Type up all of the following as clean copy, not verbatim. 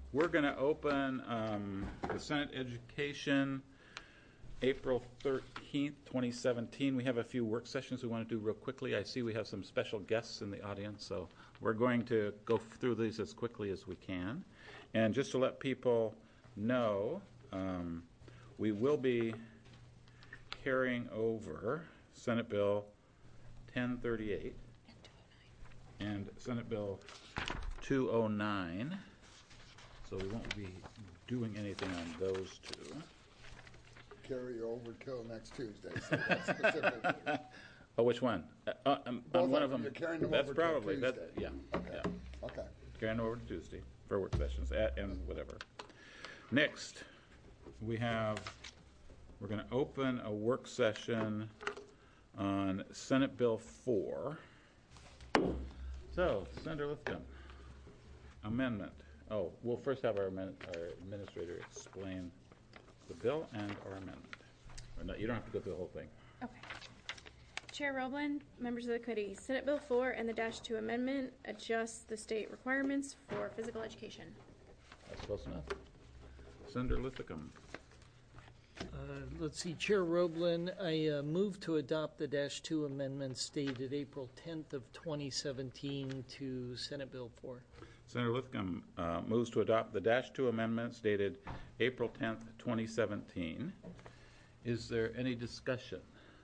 We're going to open the Senate Education April 13th, 2017. We have a few work sessions we want to do real quickly. I see we have some special guests in the audience, so we're going to go through these as quickly as we can. And just to let people know, we will be carrying over Senate Bill 1038 and Senate Bill 209. So we won't be doing anything on those two. Carry over till next Tuesday. So that's specific. Oh, which one? On one of them. You're carrying them that's over probably till Tuesday. Yeah. Okay. Yeah. Okay. Carrying them over to Tuesday for work sessions and whatever. Next, we're going to open a work session on Senate Bill 4. So, Senator Lithcom, amendment. Oh, we'll first have our administrator explain the bill and our amendment. Or no, you don't have to go through the whole thing. Okay. Chair Roblin, members of the committee, Senate Bill 4 and the -2 amendment adjusts the state requirements for physical education. That's close enough. Senator Lithcom. Let's see, Chair Roblin, I move to adopt the -2 amendments dated April 10th of 2017 to Senate Bill 4. Senator Lithcom moves to adopt the -2 amendments dated April 10th, 2017. Is there any discussion?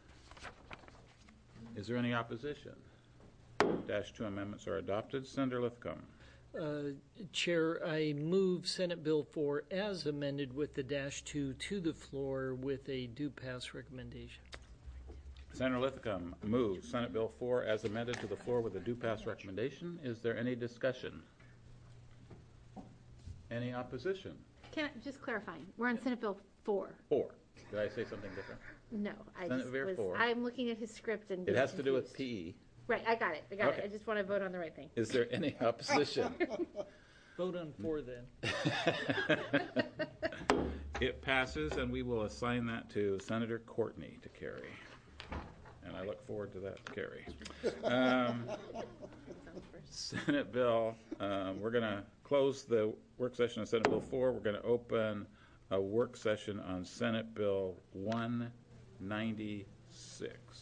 Is there any opposition? -2 amendments are adopted. Senator Lithcom. Chair, I move Senate Bill 4 as amended with the -2 to the floor with a due pass recommendation. Senator Lithcom moves Senate Bill 4 as amended to the floor with a due pass recommendation. Is there any discussion? Any opposition? Can I just clarify? We're on Senate Bill 4. 4. Did I say something different? No, Senate Bill 4. I'm looking at his script and It has to do with PE. PE. Right, I got it. Okay. I just want to vote on the right thing. Is there any opposition? Vote on 4 then. It passes, and we will assign that to Senator Courtney to carry. And I look forward to that carry. Senate Bill, we're going to close the work session on Senate Bill 4. We're going to open a work session on Senate Bill 196.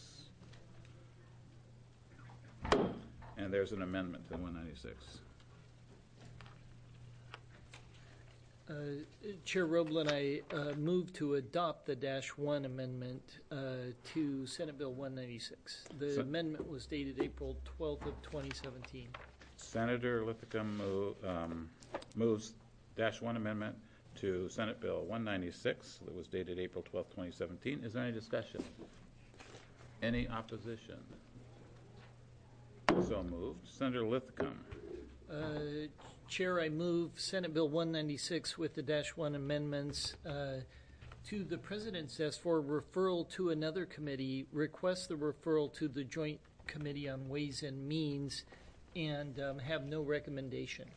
And there's an amendment to 196. Chair Roblin, I move to adopt the -1 amendment to Senate Bill 196. The amendment was dated April 12th of 2017. Senator Lithcom moves -1 amendment to Senate Bill 196 that was dated April 12th, 2017. Is there any discussion? Any opposition? So moved. Senator Lithcom. Chair, I move Senate Bill 196 with the -1 amendments to the President's desk for referral to another committee, request the referral to the Joint Committee on Ways and Means, and have no recommendation.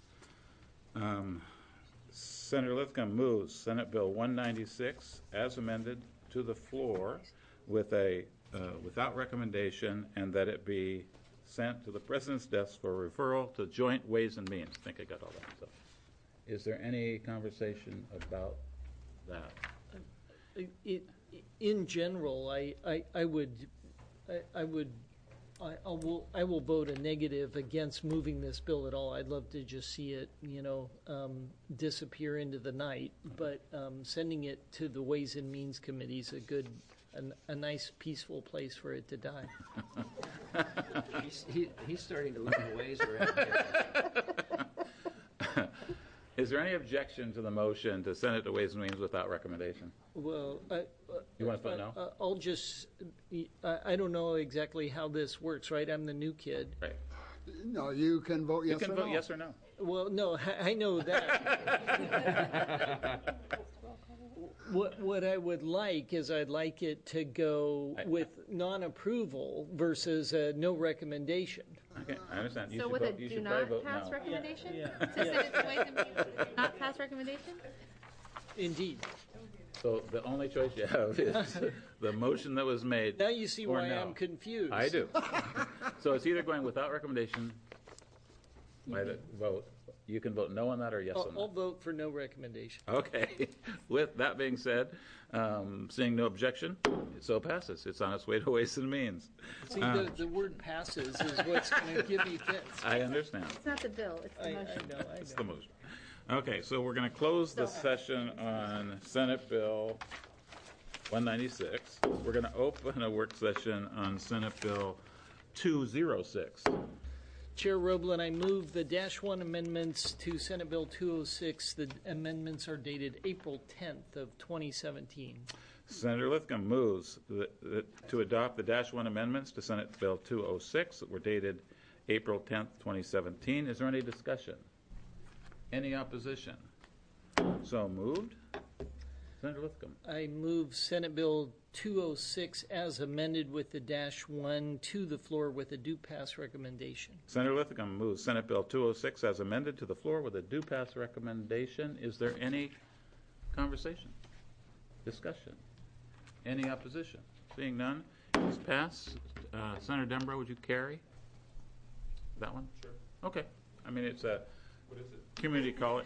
Senator Lithcom moves Senate Bill 196 as amended to the floor with a without recommendation, and that it be sent to the President's desk for referral to Joint Ways and Means. I think I got all that. So, is there any conversation about that? In general, I will vote a negative against moving this bill at all. I'd love to just see it, disappear into the night. But sending it to the Ways and Means Committee is a nice, peaceful place for it to die. He's starting to learn the ways around here. Is there any objection to the motion to send it to Ways and Means without recommendation? Well, you want to vote no? I'll just, I don't know exactly how this works, right? I'm the new kid. Right. No, you can vote yes or no. You can vote yes or no. Well, no, I know that. What I would like is I'd like it to go with non-approval versus no recommendation. Okay, I understand. So with a do not pass recommendation? Yeah. To send it to Ways and Means, not pass recommendation? Indeed. So the only choice you have is the motion that was made. Now you see why no. I'm confused. I do. So it's either going without recommendation by the vote. You can vote no on that or yes on I'll that. vote for no recommendation. Okay. With that being said, seeing no objection, it so passes. It's on its way to Ways and Means. See, the word passes is what's going to give me fits. I understand. It's not the bill, it's the I motion. know. It's the motion. Okay, so we're going to close the session on Senate Bill 196. We're going to open a work session on Senate Bill 206. Chair Roblin, I move the -1 amendments to Senate Bill 206. The amendments are dated April 10th of 2017. Senator Lithcom moves to adopt the -1 amendments to Senate Bill 206 that were dated April 10th, 2017. Is there any discussion? Any opposition? So moved. Senator Lithcom. I move Senate Bill 206 as amended with the -1 to the floor with a due pass recommendation. Senator Lithcom moves Senate Bill 206 as amended to the floor with a due pass recommendation. Is there any conversation? Discussion? Any opposition? Seeing none, it's passed. Senator Dembrow, would you carry that one? Sure. Okay. I mean, it's a community college.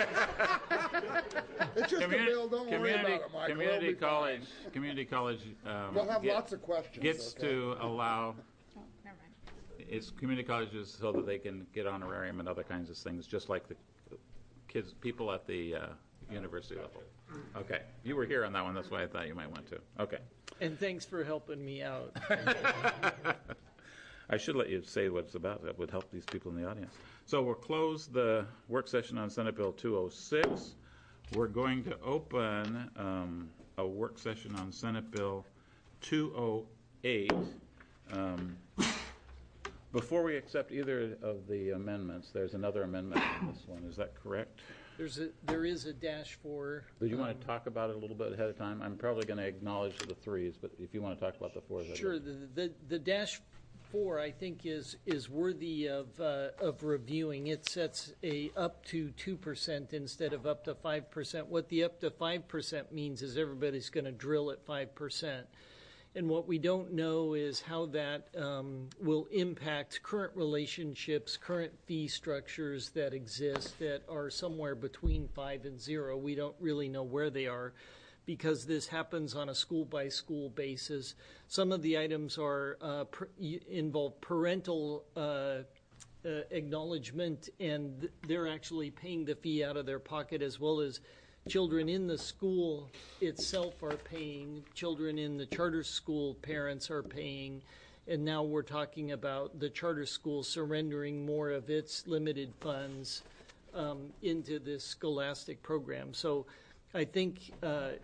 It's just a bill, don't worry about it, Michael. Community It'll be college. fine. Community college. We'll have lots of questions. Gets okay? to allow. Oh, never mind. It's community colleges so that they can get honorarium and other kinds of things, just like the people at the university level. Okay, you were here on that one. That's why I thought you might want to. Okay. And thanks for helping me out. I should let you say what it's about. That would help these people in the audience. So we'll close the work session on Senate Bill 206. We're going to open a work session on Senate Bill 208. Before we accept either of the amendments, there's another amendment in this one. Is that correct? There is a -4. Do you want to talk about it a little bit ahead of time? I'm probably going to acknowledge the threes, but if you want to talk about the fours, I'd Sure. like- The -4 I think is worthy of reviewing. It sets a up to 2% instead of up to 5%. What the up to 5% means is everybody's going to drill at 5%. And what we don't know is how that will impact current relationships, current fee structures that exist that are somewhere between 5 and 0. We don't really know where they are because this happens on a school-by-school basis. Some of the items are involve parental acknowledgement, and they're actually paying the fee out of their pocket, as well as children in the school itself are paying, children in the charter school parents are paying, and now we're talking about the charter school surrendering more of its limited funds into this scholastic program. So I think the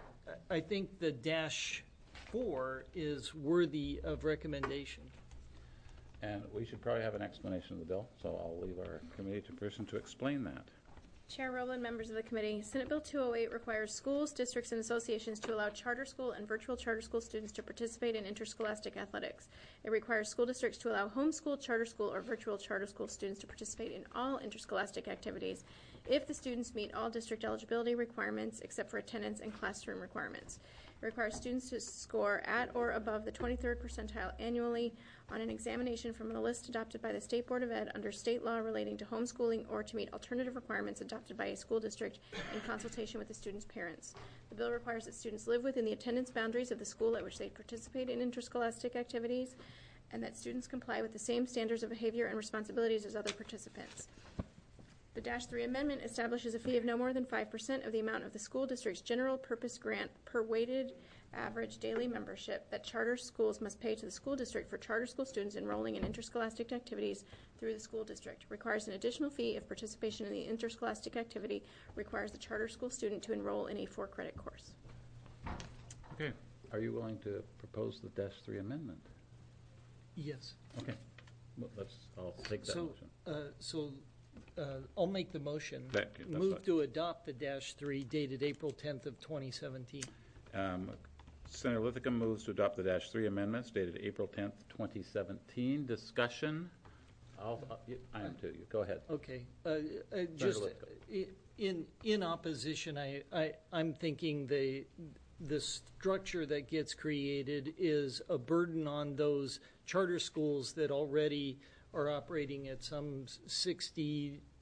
-4 is worthy of recommendation. And we should probably have an explanation of the bill, so I'll leave our committee person to explain that. Chair Rowland, members of the committee, Senate Bill 208 requires schools, districts, and associations to allow charter school and virtual charter school students to participate in interscholastic athletics. It requires school districts to allow homeschool, charter school, or virtual charter school students to participate in all interscholastic activities if the students meet all district eligibility requirements except for attendance and classroom requirements. It requires students to score at or above the 23rd percentile annually on an examination from a list adopted by the State Board of Ed under state law relating to homeschooling or to meet alternative requirements adopted by a school district in consultation with the student's parents. The bill requires that students live within the attendance boundaries of the school at which they participate in interscholastic activities and that students comply with the same standards of behavior and responsibilities as other participants. The -3 amendment establishes a fee of no more than 5% of the amount of the school district's general purpose grant per weighted average daily membership that charter schools must pay to the school district for charter school students enrolling in interscholastic activities through the school district. Requires an additional fee if participation in the interscholastic activity requires the charter school student to enroll in a 4-credit course. Okay. Are you willing to propose the -3 amendment? Yes. Okay. Well, I'll take that motion. I'll make the motion. That's Move fine. to adopt the -3 dated April 10th of 2017. Senator Lithicum moves to adopt the -3 amendments dated April 10th, 2017. Discussion? I am too. You go ahead. Okay. Just in opposition, I'm thinking the structure that gets created is a burden on those charter schools that already are operating at some 60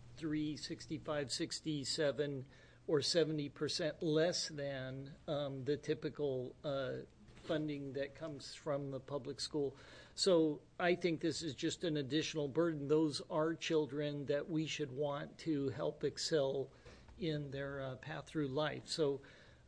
65, 67, or 70% less than the typical funding that comes from the public school. So I think this is just an additional burden. Those are children that we should want to help excel in their path through life. So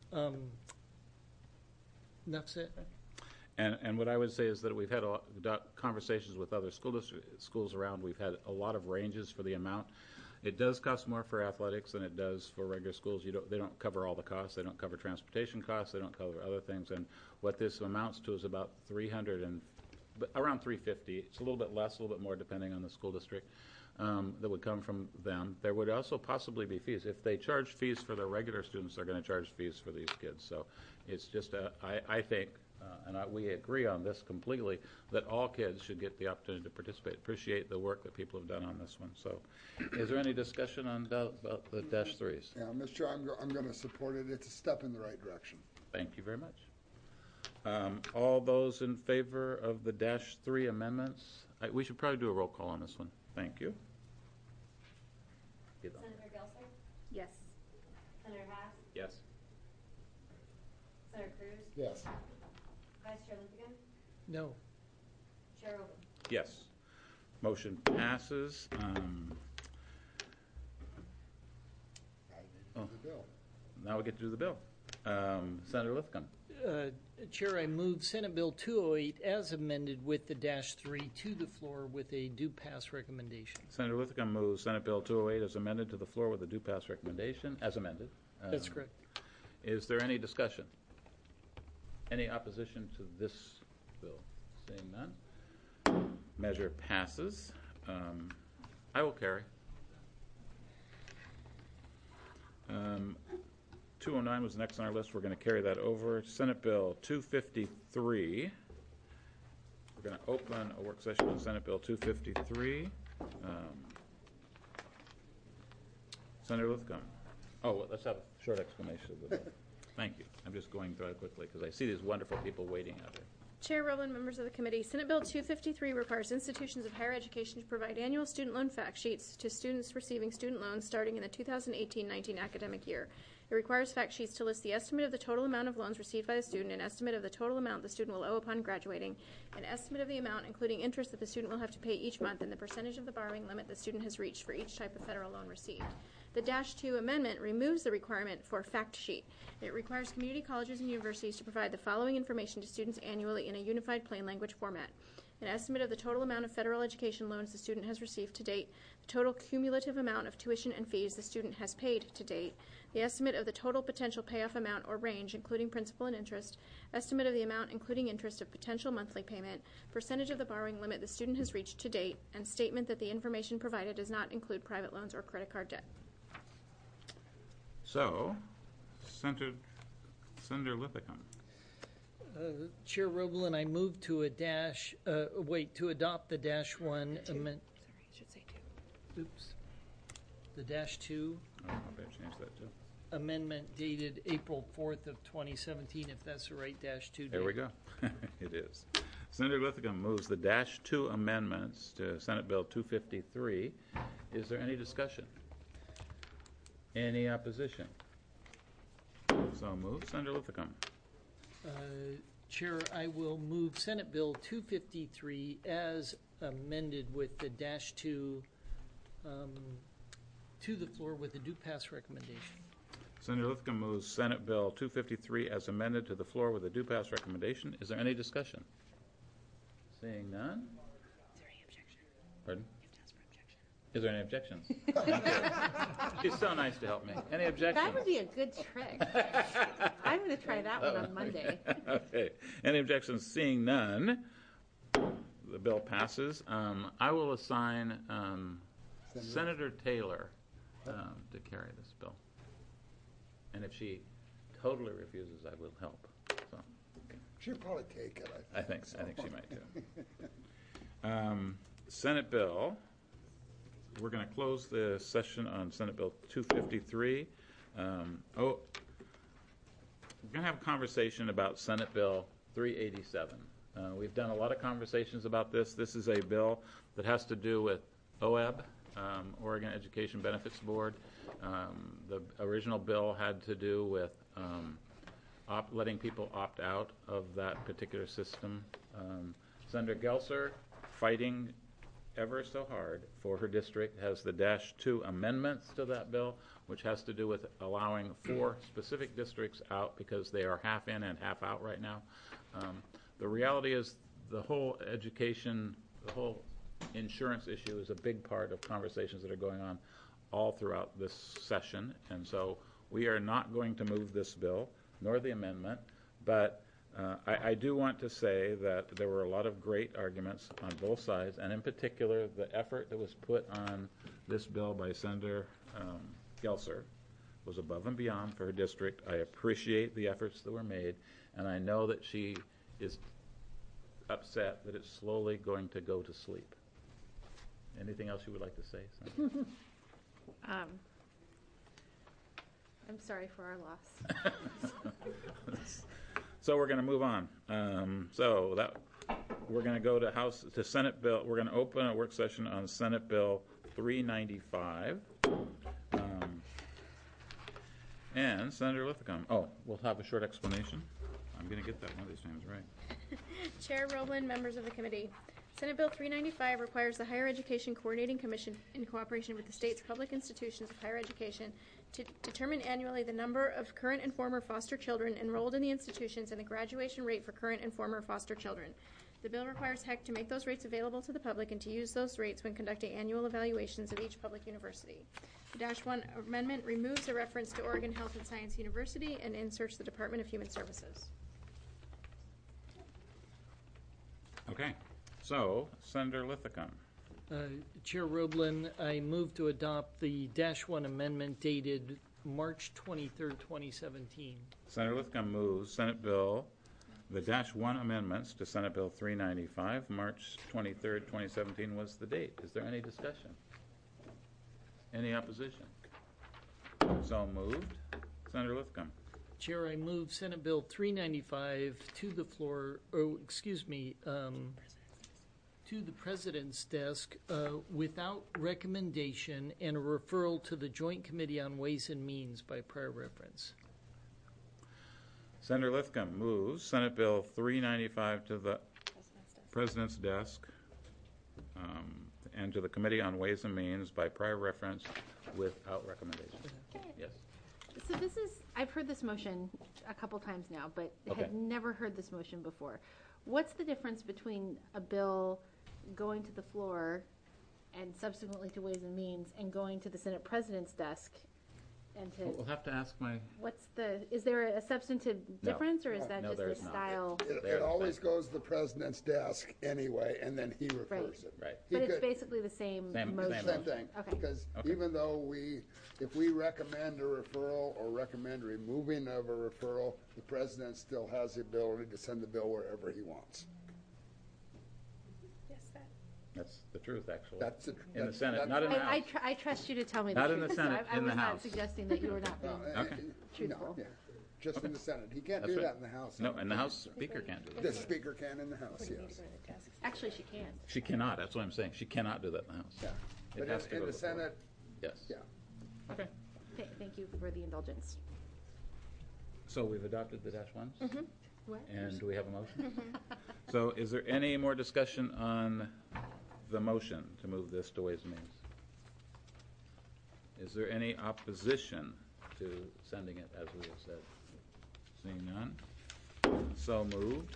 that's it. And what I would say is that we've had conversations with other schools around. We've had a lot of ranges for the amount. It does cost more for athletics than it does for regular schools. They don't cover all the costs. They don't cover transportation costs. They don't cover other things. And what this amounts to is about around $350. It's a little bit less, a little bit more, depending on the school district. That would come from them. There would also possibly be fees. If they charge fees for their regular students, they're going to charge fees for these kids. So it's just, I think, we agree on this completely, that all kids should get the opportunity to participate. Appreciate the work that people have done on this one. So is there any discussion about the Dash 3s? Yeah, Mr. Chair, I'm going to support it. It's a step in the right direction. Thank you very much. All those in favor of the Dash 3 amendments? We should probably do a roll call on this one. Thank you. Senator Gelser? Yes. Senator Haas? Yes. Senator Cruz? Yes. Vice Chair Linthicum? No. Chair Oben? Yes. Motion passes. The bill. Now we get to do the bill. Senator Lithcom. Chair, I move Senate Bill 208 as amended with the Dash 3 to the floor with a due pass recommendation. Senator Lithcom moves Senate Bill 208 as amended to the floor with a due pass recommendation, as amended. That's correct. Is there any discussion? Any opposition to this bill? Seeing none. Measure passes. I will carry. 209 was next on our list. We're going to carry that over. Senate Bill 253. We're going to open a work session on Senate Bill 253. Senator Lithcom. Oh, well, let's have a short explanation of the bill. Thank you. I'm just going through it quickly because I see these wonderful people waiting out there. Chair Rowland, members of the committee, Senate Bill 253 requires institutions of higher education to provide annual student loan fact sheets to students receiving student loans starting in the 2018-19 academic year. It requires fact sheets to list the estimate of the total amount of loans received by the student, an estimate of the total amount the student will owe upon graduating, an estimate of the amount including interest that the student will have to pay each month, and the percentage of the borrowing limit the student has reached for each type of federal loan received. The Dash 2 amendment removes the requirement for a fact sheet. It requires community colleges and universities to provide the following information to students annually in a unified plain language format: an estimate of the total amount of federal education loans the student has received to date, the total cumulative amount of tuition and fees the student has paid to date, the estimate of the total potential payoff amount or range, including principal and interest, estimate of the amount, including interest, of potential monthly payment, percentage of the borrowing limit the student has reached to date, and statement that the information provided does not include private loans or credit card debt. So, Senator Lithicum. Chair Roblin, I move to adopt the Dash 1 amendment. Sorry, I should say 2. Oops. The Dash 2 Oh, I better change that too. amendment dated April 4th of 2017, if that's the right Dash 2 date. There we go. It is. Senator Lithicum moves the Dash 2 amendments to Senate Bill 253. Is there any discussion? Any opposition? So moved. Senator Lithicum. Chair, I will move Senate Bill 253 as amended with the Dash 2 to the floor with a due pass recommendation. Senator Lithicum moves Senate Bill 253 as amended to the floor with a due pass recommendation. Is there any discussion? Seeing none? Is there any objection? Pardon? You have to ask for objection. Is there any objections? Thank you. She's so nice to help me. Any objections? That would be a good trick. I'm going to try that one on Monday. Okay. Any objections? Seeing none, the bill passes. I will assign Senator Taylor to carry this bill. And if she totally refuses, I will help. So, okay. She'll probably take it, I think she might too. Senate bill. We're going to close the session on Senate Bill 253. We're going to have a conversation about Senate Bill 387. We've done a lot of conversations about this. This is a bill that has to do with OEB Oregon Education Benefits Board. The original bill had to do with letting people opt out of that particular system. Senator Gelser, fighting ever so hard for her district, has the -2 amendments to that bill, which has to do with allowing 4 specific districts out because they are half in and half out right now. The reality is the whole education, the whole insurance issue is a big part of conversations that are going on all throughout this session, and so we are not going to move this bill, nor the amendment, but I do want to say that there were a lot of great arguments on both sides, and in particular, the effort that was put on this bill by Senator Gelser was above and beyond for her district. I appreciate the efforts that were made, and I know that she is upset that it's slowly going to go to sleep. Anything else you would like to say, Senator? I'm sorry for our loss. So we're going to move on. We're going to go to Senate Bill. We're going to open a work session on Senate Bill 395. And Senator Lithicum. Oh, we'll have a short explanation. I'm going to get that one of these times right. Chair Roblin, members of the committee. Senate Bill 395 requires the Higher Education Coordinating Commission, in cooperation with the state's public institutions of higher education, to determine annually the number of current and former foster children enrolled in the institutions and the graduation rate for current and former foster children. The bill requires HEC to make those rates available to the public and to use those rates when conducting annual evaluations of each public university. The -1 amendment removes a reference to Oregon Health and Science University and inserts the Department of Human Services. Okay. So, Senator Lithicum. Chair Roblin, I move to adopt the -1 amendment dated March 23rd, 2017. Senator Lithicum moves Senate Bill, the -1 amendments to Senate Bill 395. March 23rd, 2017 was the date. Is there any discussion? Any opposition? So moved. Senator Lithicum. Chair, I move Senate Bill 395 to the floor, to the President's desk without recommendation and a referral to the Joint Committee on Ways and Means by prior reference. Senator Lithicum moves Senate Bill 395 to the President's desk and to the Committee on Ways and Means by prior reference without recommendation. Yes. So this is, I've heard this motion a couple times now, but Okay. had never heard this motion before. What's the difference between a bill going to the floor and subsequently to Ways and Means and going to the Senate President's desk and to, We'll have to ask my... is there a substantive No. difference, or is that No, just there the is not. style? It always goes to the president's desk anyway, and then he refers it. Right. He But it's could- basically the same Same motion? Same thing. Okay. Because Okay. even though if we recommend a referral or recommend removing of a referral, the president still has the ability to send the bill wherever he wants. Yes, that. That's the truth, actually. That's in the that's- Senate, that's- not in the House. I trust you to tell me Not the in the truth. Senate, I in the was House. not suggesting that you were not being Okay. truthful. No, yeah, just in the Senate. He can't That's do right. that in the House. No, and the House Speaker can't do The that. speaker can in the House, yes. Actually, she can. She cannot, that's what I'm saying. She cannot do that in the House. Yeah. It But has to in go the to the floor. Senate, Yes. yeah. Okay. Thank you for the indulgence. So we've adopted the -1s? What? And do we have a motion? So is there any more discussion on the motion to move this to Ways and Means? Is there any opposition to sending it as we have said? Seeing none? So moved.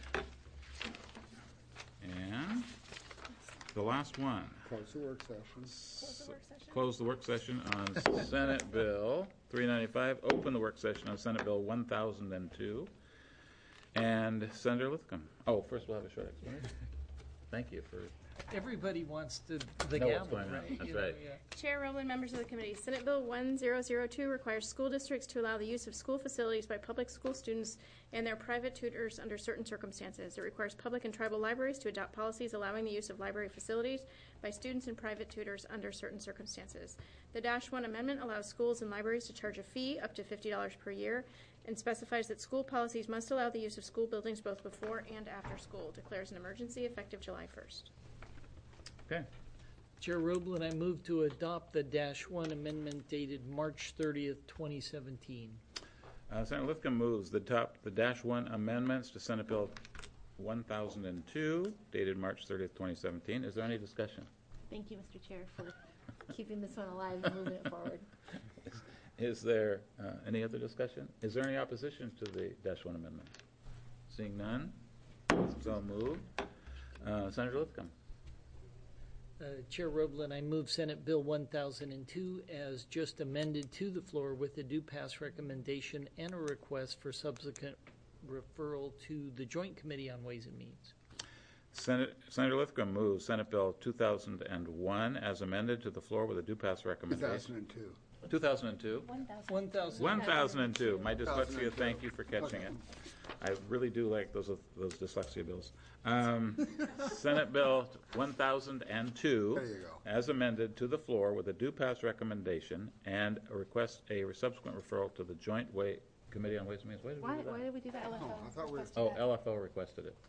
And the last one. Close the work session. Close the work session on Senate Bill 395. Open the work session on Senate Bill 1002. And Senator Lithicum. Oh, first we'll have a short explanation. Thank you for... Everybody wants the Know what's gavel, going on. right? That's You know, right. yeah. Chair Roblin, members of the committee, Senate Bill 1002 requires school districts to allow the use of school facilities by public school students and their private tutors under certain circumstances. It requires public and tribal libraries to adopt policies allowing the use of library facilities by students and private tutors under certain circumstances. The -1 amendment allows schools and libraries to charge a fee up to $50 per year and specifies that school policies must allow the use of school buildings both before and after school. Declares an emergency effective July 1st. Okay. Chair Roblin, I move to adopt the -1 amendment dated March 30th, 2017. Senator Lithcom moves the -1 amendments to Senate Bill 1002, dated March 30th, 2017. Is there any discussion? Thank you, Mr. Chair, for keeping this one alive and moving it forward. Is there any other discussion? Is there any opposition to the -1 amendment? Seeing none, so moved. Senator Lithcom. Chair Roblin, I move Senate Bill 1002 as just amended to the floor with a due pass recommendation and a request for subsequent referral to the Joint Committee on Ways and Means. Senator Lithcom moves Senate Bill 2001 as amended to the floor with a due pass recommendation. 2002. 2002. 1002. My dyslexia, thank you for catching it. I really do like those dyslexia bills. Senate Bill 1002 There you go. as amended to the floor with a due pass recommendation and a request a subsequent referral to the Joint Committee on Ways and Means. Why did we do that? Why did we do that? I thought we were. Oh, LFO requested it.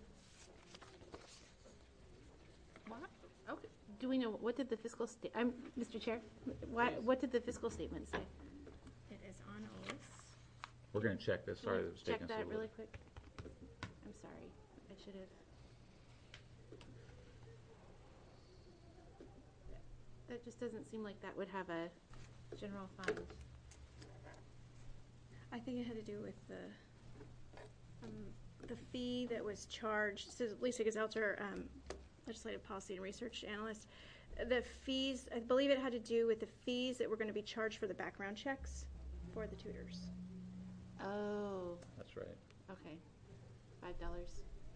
What? Okay. Do we know, what did the fiscal Mr. Chair, what did the fiscal statement say? It is on Oath. We're going to check this. Sorry, it was Check taking so that long. really quick. I'm sorry. I should have. That just doesn't seem like that would have a general fund. I think it had to do with the fee that was charged. This is Lisa Gazelter, legislative policy and research analyst. The fees, I believe it had to do with the fees that were going to be charged for the background checks for the tutors. Oh, That's right. okay. $5.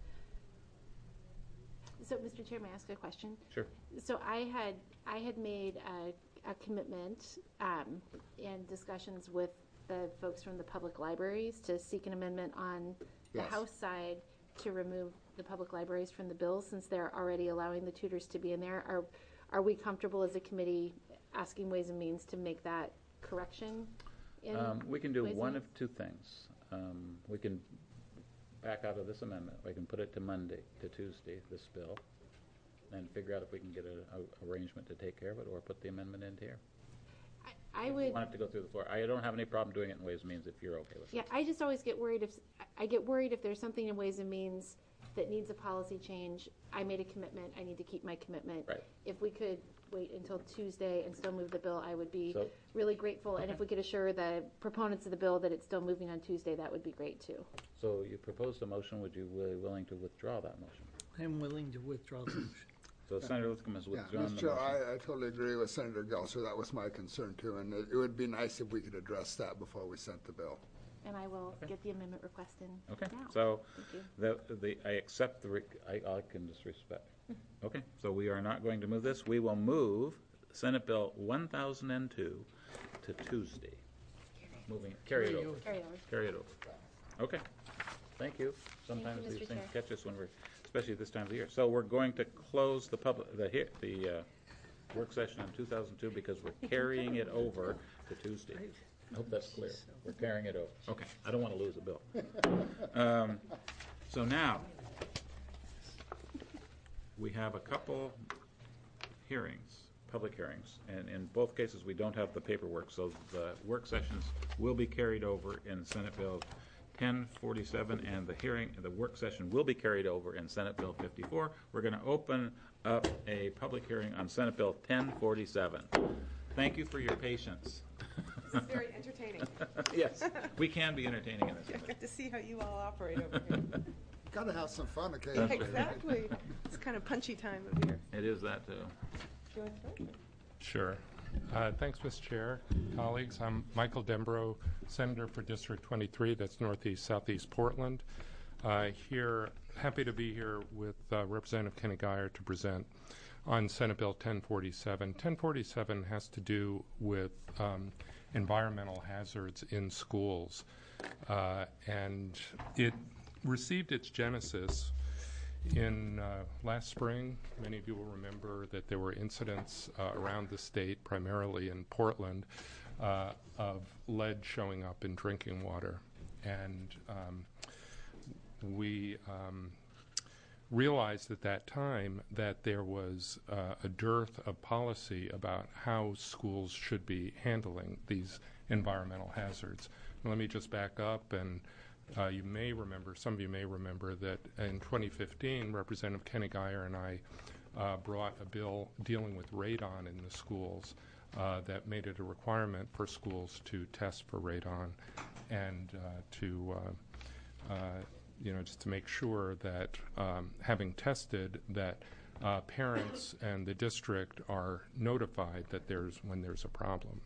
So, Mr. Chair, may I ask a question? Sure. So I had made a commitment in discussions with the folks from the public libraries to seek an amendment on the Yes. House side to remove the public libraries from the bill, since they're already allowing the tutors to be in there. Are we comfortable as a committee asking Ways and Means to make that correction? We can do Ways and one Means? of two things. We can back out of this amendment. We can put it to Monday, to Tuesday, this bill, and figure out if we can get an arrangement to take care of it, or put the amendment in here. I If would. you want it to go through the floor. I don't have any problem doing it in Ways and Means if you're okay with it. Yeah, I just always get worried if there's something in Ways and Means that needs a policy change. I made a commitment. I need to keep my commitment. Right. If we could wait until Tuesday and still move the bill, I would be So- really grateful. And if we could assure the proponents of the bill that it's still moving on Tuesday, that would be great too. So you proposed a motion. Would you be willing to withdraw that motion? I'm willing to withdraw the motion. So Senator Lithcom has Yeah, withdrawn the Mr. Chair, motion. I totally agree with Senator Gelser. That was my concern too, and it would be nice if we could address that before we sent the bill. And I will get the amendment request in Okay, now. so Thank you. I accept I can disrespect. Okay, so we are not going to move this. We will move Senate Bill 1002 to Tuesday. Carry it over. Carry over. Okay, thank you. Sometimes Mr. these things Chair. catch us when we're, especially this time of the year. So we're going to close the work session on 2002 because we're carrying it over to Tuesday. I hope that's clear. We're carrying it over. Okay, I don't want to lose a bill. So now, we have a couple hearings, public hearings, and in both cases, we don't have the paperwork, so the work sessions will be carried over in Senate Bill 1047, and the work session will be carried over in Senate Bill 54. We're going to open up a public hearing on Senate Bill 1047. Thank you for your patience. This is very entertaining. Yes, we can be entertaining in this. I get to see how you all operate over here. Gotta have some fun occasionally. Exactly. It's kind of punchy time of year. It is that, too. Do you want to start? Sure. Thanks, Mr. Chair, colleagues. I'm Michael Dembro, Senator for District 23, that's Northeast Southeast Portland. Happy to be here with Representative Kenny Geyer to present on Senate Bill 1047. 1047 has to do with environmental hazards in schools, and it received its genesis in last spring. Many of you will remember that there were incidents around the state, primarily in Portland, of lead showing up in drinking water. And we realized at that time that there was a dearth of policy about how schools should be handling these environmental hazards. And let me just back up, and you may remember, some of you may remember, that in 2015, Representative Kenny Geyer and I brought a bill dealing with radon in the schools that made it a requirement for schools to test for radon and just to make sure that having tested that parents and the district are notified that when there's a problem.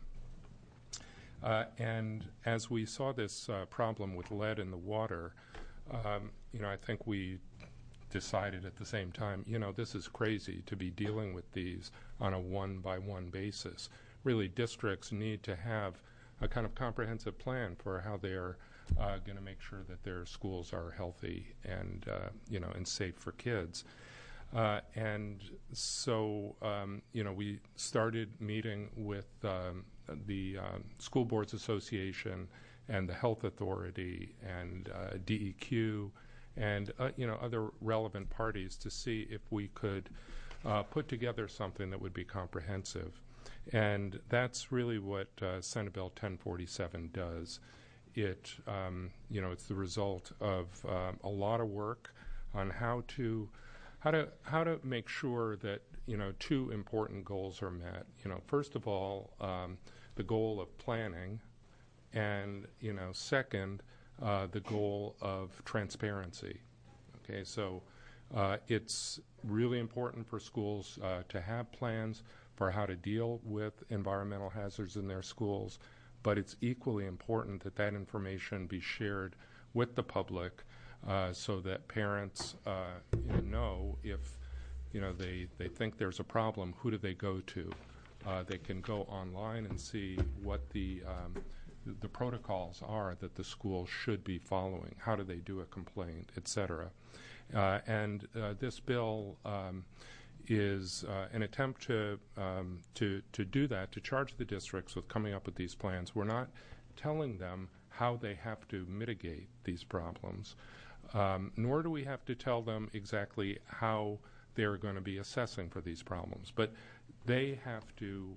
And as we saw this problem with lead in the water, I think we decided at the same time, this is crazy to be dealing with these on a one-by-one basis. Really, districts need to have a kind of comprehensive plan for how they're going to make sure that their schools are healthy and and safe for kids. And so we started meeting with the School Boards Association and the Health Authority and DEQ and other relevant parties to see if we could put together something that would be comprehensive. And that's really what Senate Bill 1047 does. It's the result of a lot of work on how to make sure that two important goals are met. First of all, the goal of planning, and second, the goal of transparency. Okay, so it's really important for schools to have plans for how to deal with environmental hazards in their schools, but it's equally important that that information be shared with the public so that parents know if they think there's a problem, who do they go to? They can go online and see what the protocols are that the school should be following. How do they do a complaint, et cetera. And this bill is an attempt to do that, to charge the districts with coming up with these plans. We're not telling them how they have to mitigate these problems, nor do we have to tell them exactly how they're going to be assessing for these problems. But they have to,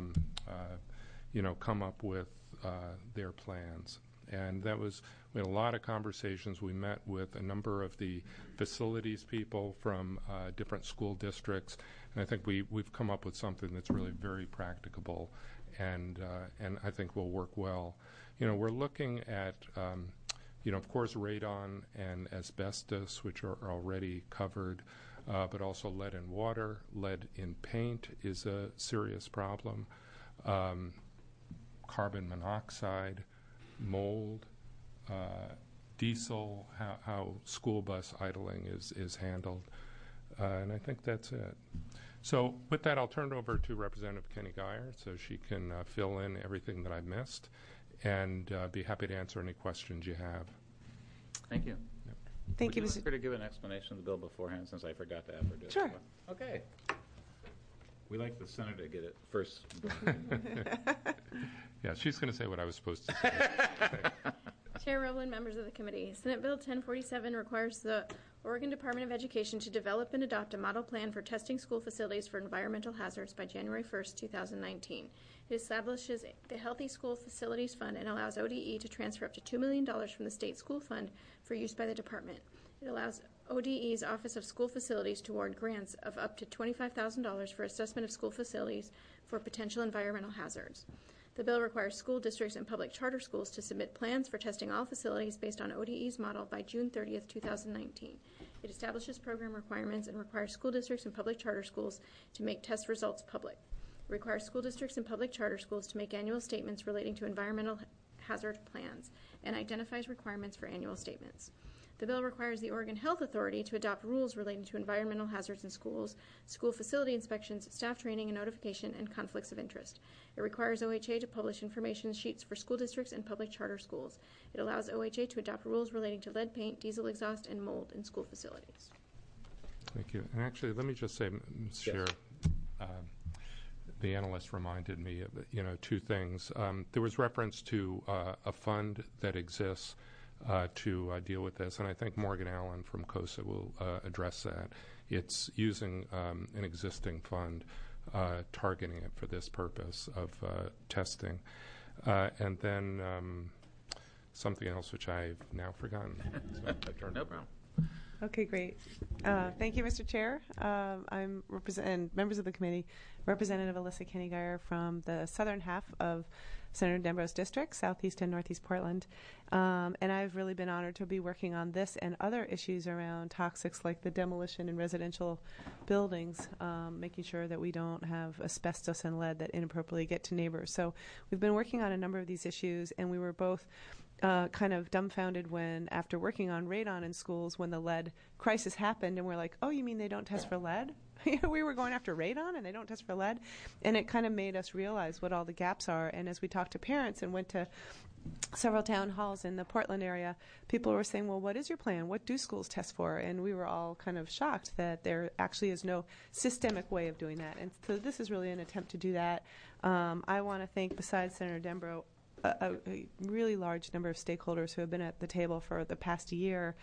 come up with their plans. And we had a lot of conversations. We met with a number of the facilities people from different school districts, and I think we've come up with something that's really very practicable, and I think will work well. We're looking at, of course, radon and asbestos, which are already covered, but also lead in water. Lead in paint is a serious problem. Carbon monoxide, mold, diesel, how school bus idling is handled. And I think that's it. So with that, I'll turn it over to Representative Kenny Geyer so she can fill in everything that I missed and be happy to answer any questions you have. Thank you. Yep. Thank you, Would Mr. like her to give an explanation of the bill beforehand, since I forgot to have her do it? Sure. Okay. We like the senator to get it first. Yeah, she's going to say what I was supposed to say. Chair Rowland, members of the committee, Senate Bill 1047 requires the Oregon Department of Education to develop and adopt a model plan for testing school facilities for environmental hazards by January 1st, 2019. It establishes the Healthy School Facilities Fund and allows ODE to transfer up to $2 million from the state school fund for use by the department. It allows ODE's Office of School Facilities to award grants of up to $25,000 for assessment of school facilities for potential environmental hazards. The bill requires school districts and public charter schools to submit plans for testing all facilities based on ODE's model by June 30th, 2019. It establishes program requirements and requires school districts and public charter schools to make test results public. It requires school districts and public charter schools to make annual statements relating to environmental hazard plans and identifies requirements for annual statements. The bill requires the Oregon Health Authority to adopt rules relating to environmental hazards in schools, school facility inspections, staff training and notification, and conflicts of interest. It requires OHA to publish information sheets for school districts and public charter schools. It allows OHA to adopt rules relating to lead paint, diesel exhaust, and mold in school facilities. Thank you. And actually, let me just say, Ms. Chair, the analyst reminded me of two things. There was reference to a fund that exists to deal with this. And I think Morgan Allen from COSA will address that. It's using an existing fund, targeting it for this purpose of testing. And then something else which I've now forgotten. So I turn No it problem. Okay, great. Thank you, Mr. Chair. I'm and members of the committee, Representative Alyssa Kenny-Geyer from the southern half of Senator Dembro's district, southeast and northeast Portland. And I've really been honored to be working on this and other issues around toxics like the demolition in residential buildings, making sure that we don't have asbestos and lead that inappropriately get to neighbors. So we've been working on a number of these issues, and we were both kind of dumbfounded when, after working on radon in schools, when the lead crisis happened, and we're like, oh, you mean they don't test for lead? We were going after radon and they don't test for lead? And it kind of made us realize what all the gaps are. And as we talked to parents and went to several town halls in the Portland area, people were saying, well, what is your plan? What do schools test for? And we were all kind of shocked that there actually is no systemic way of doing that. And so this is really an attempt to do that. I want to thank, besides Senator Dembro, a really large number of stakeholders who have been at the table for the past year.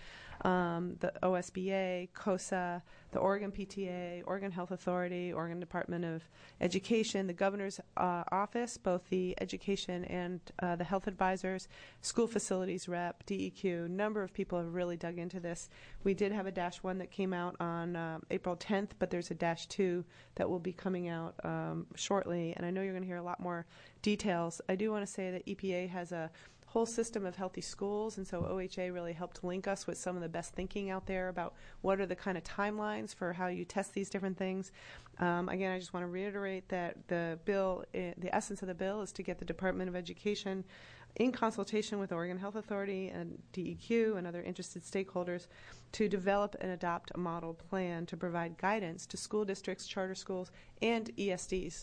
The OSBA, COSA, the Oregon PTA, Oregon Health Authority, Oregon Department of Education, the governor's office, both the education and the health advisors, school facilities rep, DEQ. Number of people have really dug into this. We did have a -1 that came out on April 10th, but there's a -2 that will be coming out shortly, and I know you're going to hear a lot more details. I do want to say that EPA has a whole system of healthy schools, and so OHA really helped link us with some of the best thinking out there about what are the kind of timelines for how you test these different things. Again, I just want to reiterate that the bill, the essence of the bill is to get the Department of Education, in consultation with Oregon Health Authority and DEQ and other interested stakeholders, to develop and adopt a model plan to provide guidance to school districts, charter schools, and ESDs.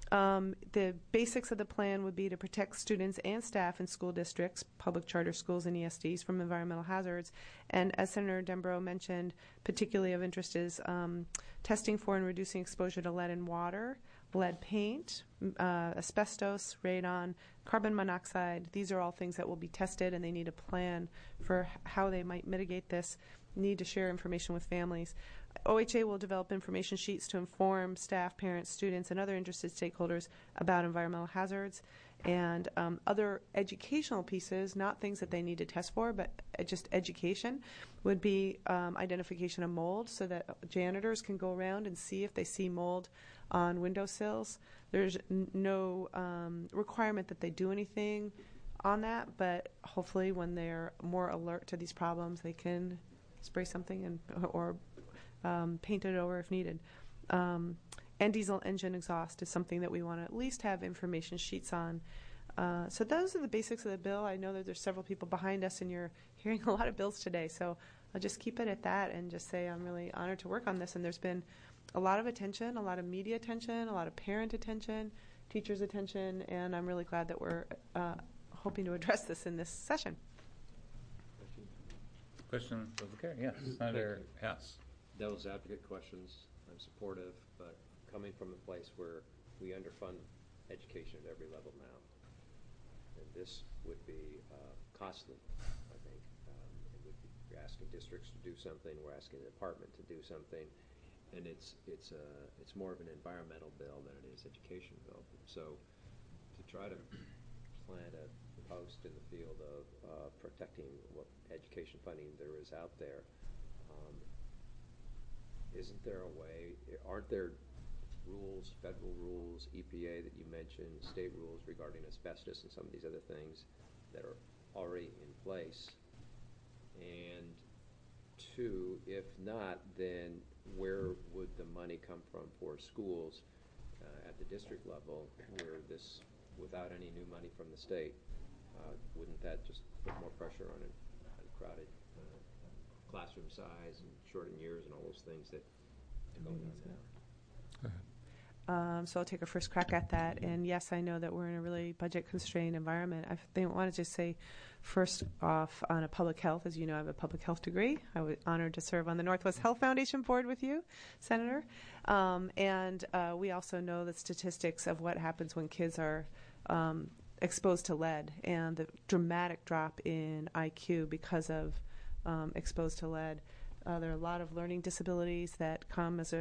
The basics of the plan would be to protect students and staff in school districts, public charter schools, and ESDs from environmental hazards. And as Senator Dembro mentioned, particularly of interest is testing for and reducing exposure to lead in water, lead paint, asbestos, radon, carbon monoxide. These are all things that will be tested, and they need a plan for how they might mitigate this, need to share information with families. OHA will develop information sheets to inform staff, parents, students, and other interested stakeholders about environmental hazards and other educational pieces, not things that they need to test for, but just education, would be identification of mold so that janitors can go around and see if they see mold on windowsills. There's no requirement that they do anything on that, but hopefully when they're more alert to these problems, they can spray something or paint it over if needed. And diesel engine exhaust is something that we want to at least have information sheets on. So those are the basics of the bill. I know that there's several people behind us, and you're hearing a lot of bills today. So I'll just keep it at that and just say I'm really honored to work on this. And there's been a lot of attention, a lot of media attention, a lot of parent attention, teachers' attention, and I'm really glad that we're hoping to address this in this session. Question of the chair? Yes, Senator Hess. Devil's advocate questions, I'm supportive, but coming from a place where we underfund education at every level now, and this would be costly, I think. We're asking districts to do something, we're asking the department to do something, and it's more of an environmental bill than it is education bill. So to try to plant a post in the field of protecting what education funding there is out there, isn't there a way, aren't there rules, federal rules, EPA that you mentioned, state rules regarding asbestos and some of these other things that are already in place? And two, if not, then where would the money come from for schools at the district level where this, without any new money from the state, wouldn't that just put more pressure on a crowded classroom size and shortened years and all those things that are going on now? So I'll take a first crack at that. And yes, I know that we're in a really budget-constrained environment. I want to just say, first off, on a public health, as you know, I have a public health degree. I was honored to serve on the Northwest Health Foundation board with you, Senator. And we also know the statistics of what happens when kids are exposed to lead and the dramatic drop in IQ because of exposed to lead. There are a lot of learning disabilities that come as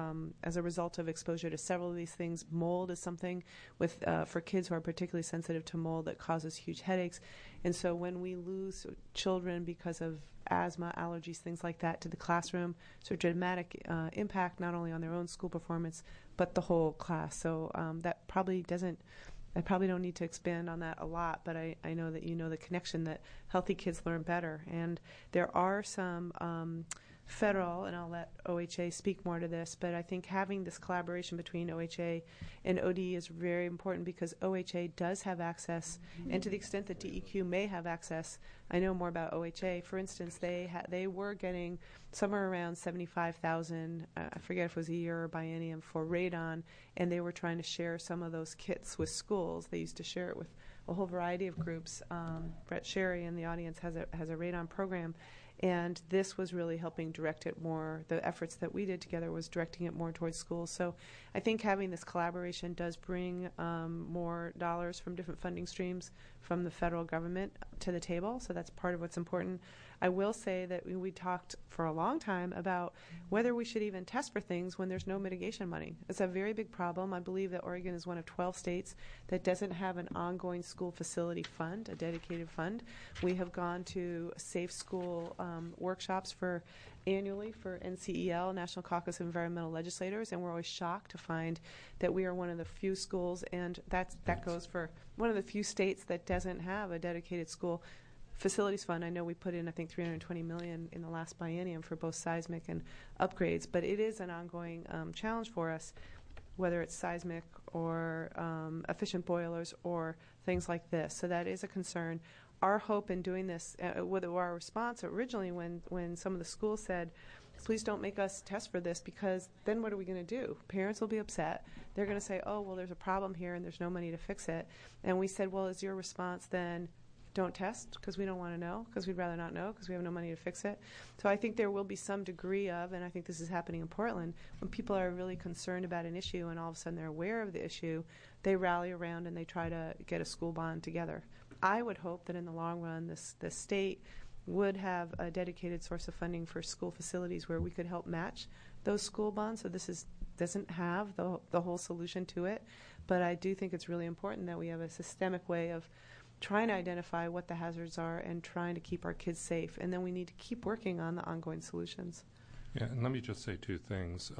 a result of exposure to several of these things. Mold is something for kids who are particularly sensitive to mold that causes huge headaches. And so when we lose children because of asthma, allergies, things like that to the classroom, so dramatic impact not only on their own school performance but the whole class. So that probably doesn't. I probably don't need to expand on that a lot, but I know that you know the connection that healthy kids learn better. And there are some federal, and I'll let OHA speak more to this, but I think having this collaboration between OHA and ODE is very important because OHA does have access, and to the extent that DEQ may have access, I know more about OHA. For instance, they were getting somewhere around $75,000, I forget if it was a year or biennium, for radon, and they were trying to share some of those kits with schools. They used to share it with a whole variety of groups. Brett Sherry in the audience has a radon program, and this was really helping direct it more. The efforts that we did together was directing it more towards schools. So I think having this collaboration does bring more dollars from different funding streams from the federal government to the table. So that's part of what's important. I will say that we talked for a long time about whether we should even test for things when there's no mitigation money. It's a very big problem. I believe that Oregon is one of 12 states that doesn't have an ongoing school facility fund, a dedicated fund. We have gone to safe school workshops annually for NCEL, National Caucus of Environmental Legislators, and we're always shocked to find that we are one of the few schools, and that goes for one of the few states that doesn't have a dedicated school facilities fund. I know we put in, I think, $320 million in the last biennium for both seismic and upgrades, but it is an ongoing challenge for us, whether it's seismic or efficient boilers or things like this. So that is a concern. Our hope in doing this, our response originally when some of the schools said, please don't make us test for this, because then what are we going to do? Parents will be upset. They're going to say, oh, well, there's a problem here and there's no money to fix it. And we said, well, is your response then don't test because we don't want to know, because we'd rather not know because we have no money to fix it? So I think there will be some degree of, and I think this is happening in Portland, when people are really concerned about an issue and all of a sudden they're aware of the issue, they rally around and they try to get a school bond together. I would hope that in the long run the state would have a dedicated source of funding for school facilities where we could help match those school bonds. So this doesn't have the whole solution to it, but I do think it's really important that we have a systemic way of trying to identify what the hazards are and trying to keep our kids safe. And then we need to keep working on the ongoing solutions. Yeah, and let me just say two things.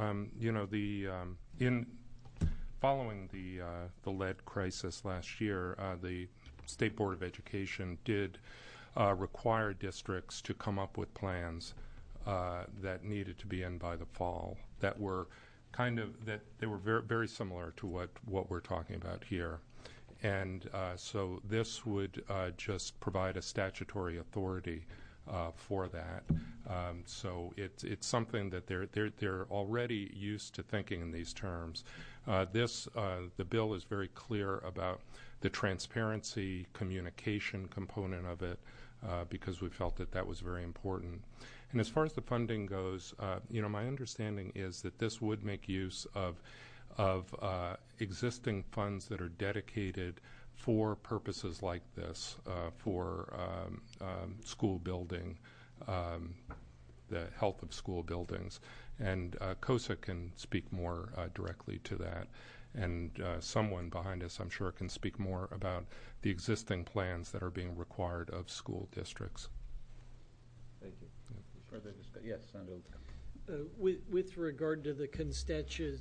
In following the lead crisis last year, the State Board of Education did require districts to come up with plans that needed to be in by the fall that were they were very, very similar to what we're talking about here. And so this would just provide a statutory authority for that. So it's something that they're already used to thinking in these terms. The bill is very clear about the transparency communication component of it, because we felt that was very important. And as far as the funding goes, my understanding is that this would make use of existing funds that are dedicated for purposes like this, for school building, the health of school buildings. And COSA can speak more directly to that. And someone behind us, I'm sure, can speak more about the existing plans that are being required of school districts. Thank you. Further discussion? Yes, Senator. With regard to the constatutory,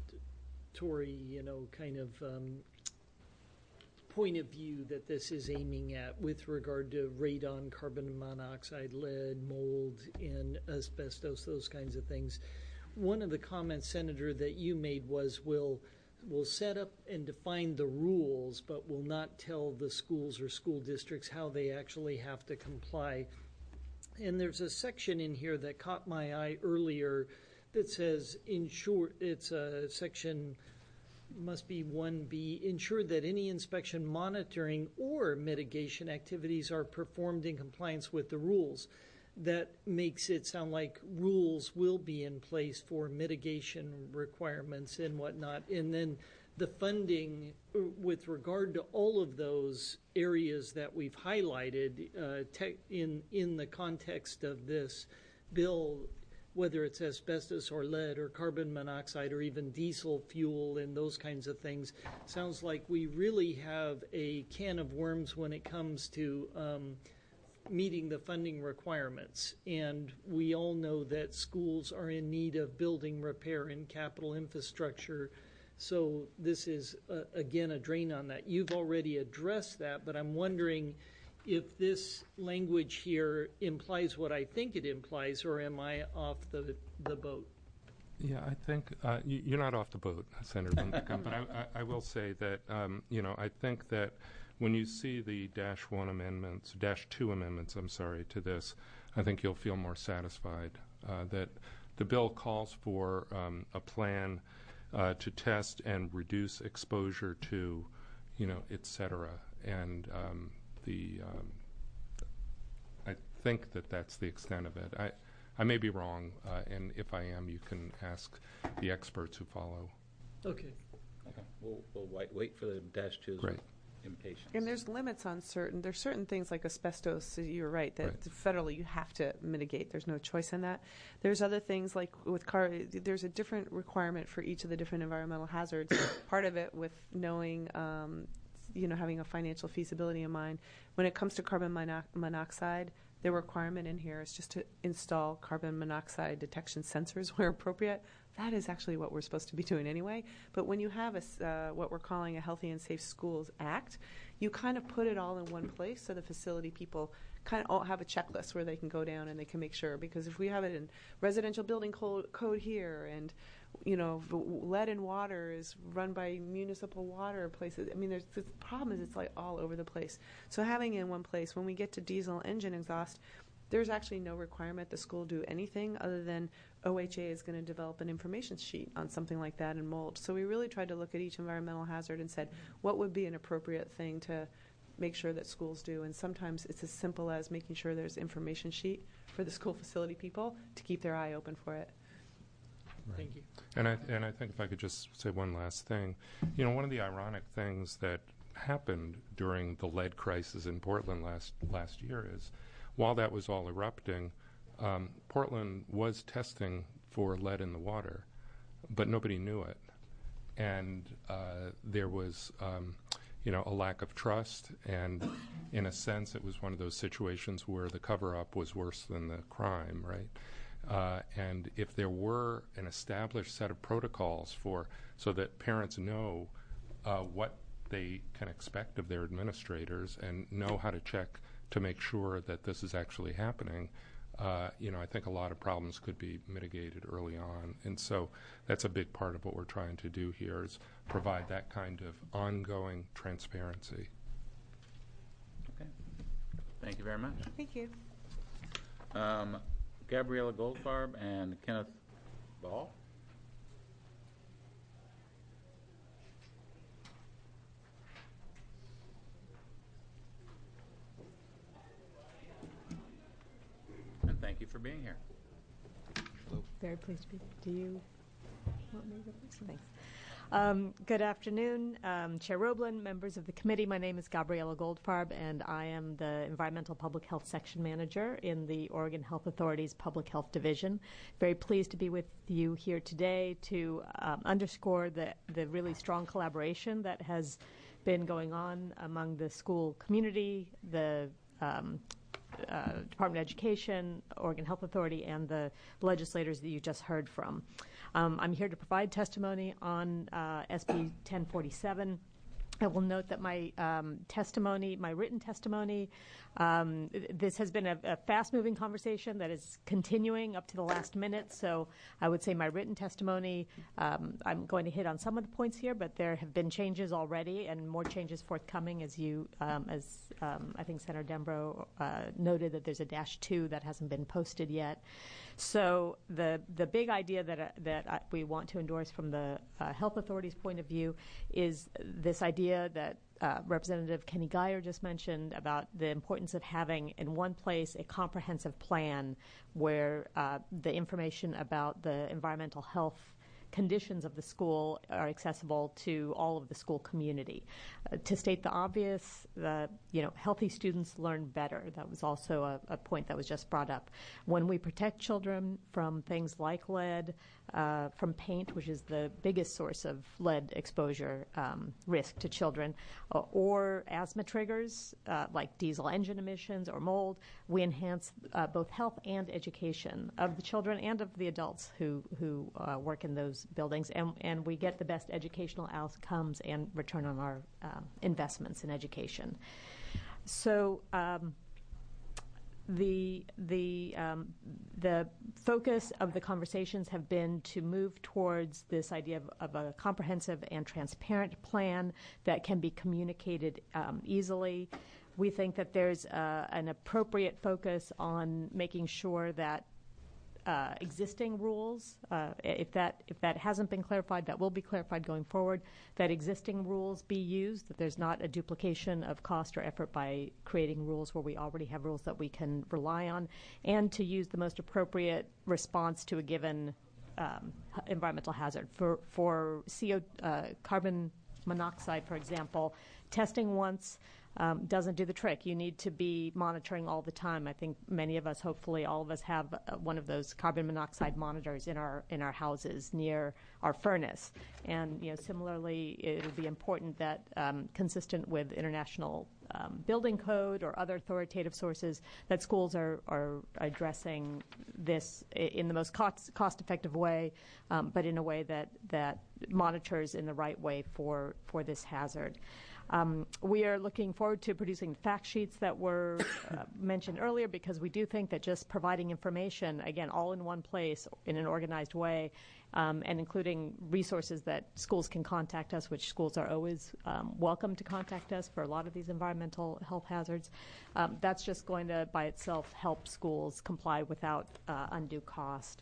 kind of point of view that this is aiming at with regard to radon, carbon monoxide, lead, mold, and asbestos, those kinds of things. One of the comments, Senator, that you made was we'll set up and define the rules, but will not tell the schools or school districts how they actually have to comply. And there's a section in here that caught my eye earlier that says, ensure, it's a section, must be 1B, ensure that any inspection, monitoring, or mitigation activities are performed in compliance with the rules. That makes it sound like rules will be in place for mitigation requirements and whatnot. And then the funding with regard to all of those areas that we've highlighted in the context of this bill, whether it's asbestos or lead or carbon monoxide or even diesel fuel and those kinds of things. Sounds like we really have a can of worms when it comes to meeting the funding requirements. And we all know that schools are in need of building, repair, and capital infrastructure. So this is, again, a drain on that. You've already addressed that, but I'm wondering if this language here implies what I think it implies, or am I off the boat? Yeah, I think you're not off the boat, Senator Linthicum, but I will say that, I think that when you see the -2 amendments, to this, I think you'll feel more satisfied that the bill calls for a plan to test and reduce exposure to, et cetera. And I think that that's the extent of it. I may be wrong, and if I am, you can ask the experts who follow. Okay. Okay. We'll wait for the -2's. Right. Impatience. And there's limits on there's certain things like asbestos, you're right, that federally you have to mitigate. There's no choice in that. There's other things like with there's a different requirement for each of the different environmental hazards. Part of it with knowing, having a financial feasibility in mind. When it comes to carbon monoxide, the requirement in here is just to install carbon monoxide detection sensors where appropriate. That is actually what we're supposed to be doing anyway. But when you have what we're calling a Healthy and Safe Schools Act, you kind of put it all in one place so the facility people kind of all have a checklist where they can go down and they can make sure. Because if we have it in residential building code here and, lead in water is run by municipal water places. I mean, the problem is it's like all over the place. So having it in one place, when we get to diesel engine exhaust, there's actually no requirement the school do anything other than OHA is going to develop an information sheet on something like that and mold. So we really tried to look at each environmental hazard and said, what would be an appropriate thing to make sure that schools do? And sometimes it's as simple as making sure there's information sheet for the school facility people to keep their eye open for it. Right. Thank you. And I think if I could just say one last thing, one of the ironic things that happened during the lead crisis in Portland last year is, while that was all erupting, Portland was testing for lead in the water, but nobody knew it, and there was, a lack of trust, and in a sense, it was one of those situations where the cover-up was worse than the crime, right? And if there were an established set of protocols so that parents know what they can expect of their administrators and know how to check to make sure that this is actually happening, I think a lot of problems could be mitigated early on. And so that's a big part of what we're trying to do here, is provide that kind of ongoing transparency. Okay. Thank you very much. Thank you. Gabriella Goldfarb and Kenneth Ball. And thank you for being here. Very pleased to be. Do you want me to go first? Thanks. Good afternoon, Chair Roblin, members of the committee. My name is Gabriella Goldfarb, and I am the Environmental Public Health Section Manager in the Oregon Health Authority's Public Health Division. Very pleased to be with you here today to underscore the really strong collaboration that has been going on among the school community, the Department of Education, Oregon Health Authority, and the legislators that you just heard from. I'm here to provide testimony on SB 1047. I will note that my written testimony, this has been a fast-moving conversation that is continuing up to the last minute. So I would say my written testimony, I'm going to hit on some of the points here, but there have been changes already and more changes forthcoming, as I think Senator Dembrow noted that there's a -2 that hasn't been posted yet. So the big idea that we want to endorse from the health authority's point of view is this idea that Representative Kenny Guyer just mentioned about the importance of having in one place a comprehensive plan where the information about the environmental health conditions of the school are accessible to all of the school community. To state the obvious, healthy students learn better. That was also a point that was just brought up. When we protect children from things like lead, from paint, which is the biggest source of lead exposure risk to children, or asthma triggers like diesel engine emissions or mold, we enhance both health and education of the children and of the adults who work in those buildings, and we get the best educational outcomes and return on our investments in education. So the focus of the conversations have been to move towards this idea of a comprehensive and transparent plan that can be communicated easily. We think that there's an appropriate focus on making sure that existing rules, if that hasn't been clarified, that will be clarified going forward, that existing rules be used, that there's not a duplication of cost or effort by creating rules where we already have rules that we can rely on, and to use the most appropriate response to a given environmental hazard. For carbon monoxide, for example, testing once doesn't do the trick. You need to be monitoring all the time. I think many of us, hopefully all of us, have one of those carbon monoxide monitors in our houses near our furnace. And similarly, it'll be important that, consistent with international building code or other authoritative sources, that schools are addressing this in the most cost-effective way, but in a way that monitors in the right way for this hazard. We are looking forward to producing fact sheets that were mentioned earlier, because we do think that just providing information, again, all in one place in an organized way, and including resources that schools can contact us, which schools are always welcome to contact us for a lot of these environmental health hazards, that's just going to by itself help schools comply without undue cost.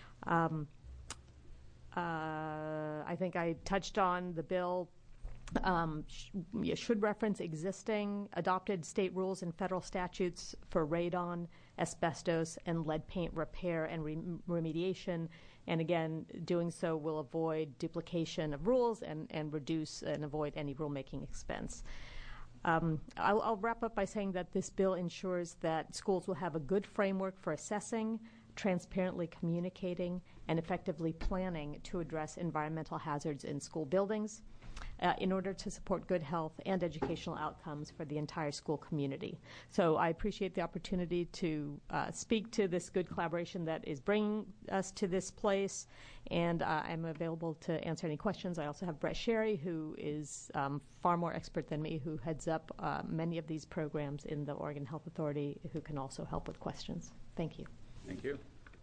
I think I touched on the bill. You should reference existing adopted state rules and federal statutes for radon, asbestos, and lead paint repair and remediation. And again, doing so will avoid duplication of rules and reduce and avoid any rulemaking expense. I'll wrap up by saying that this bill ensures that schools will have a good framework for assessing, transparently communicating, and effectively planning to address environmental hazards in school buildings, in order to support good health and educational outcomes for the entire school community. So I appreciate the opportunity to speak to this good collaboration that is bringing us to this place, and I'm available to answer any questions. I also have Brett Sherry, who is far more expert than me, who heads up many of these programs in the Oregon Health Authority, who can also help with questions. Thank you. Thank you.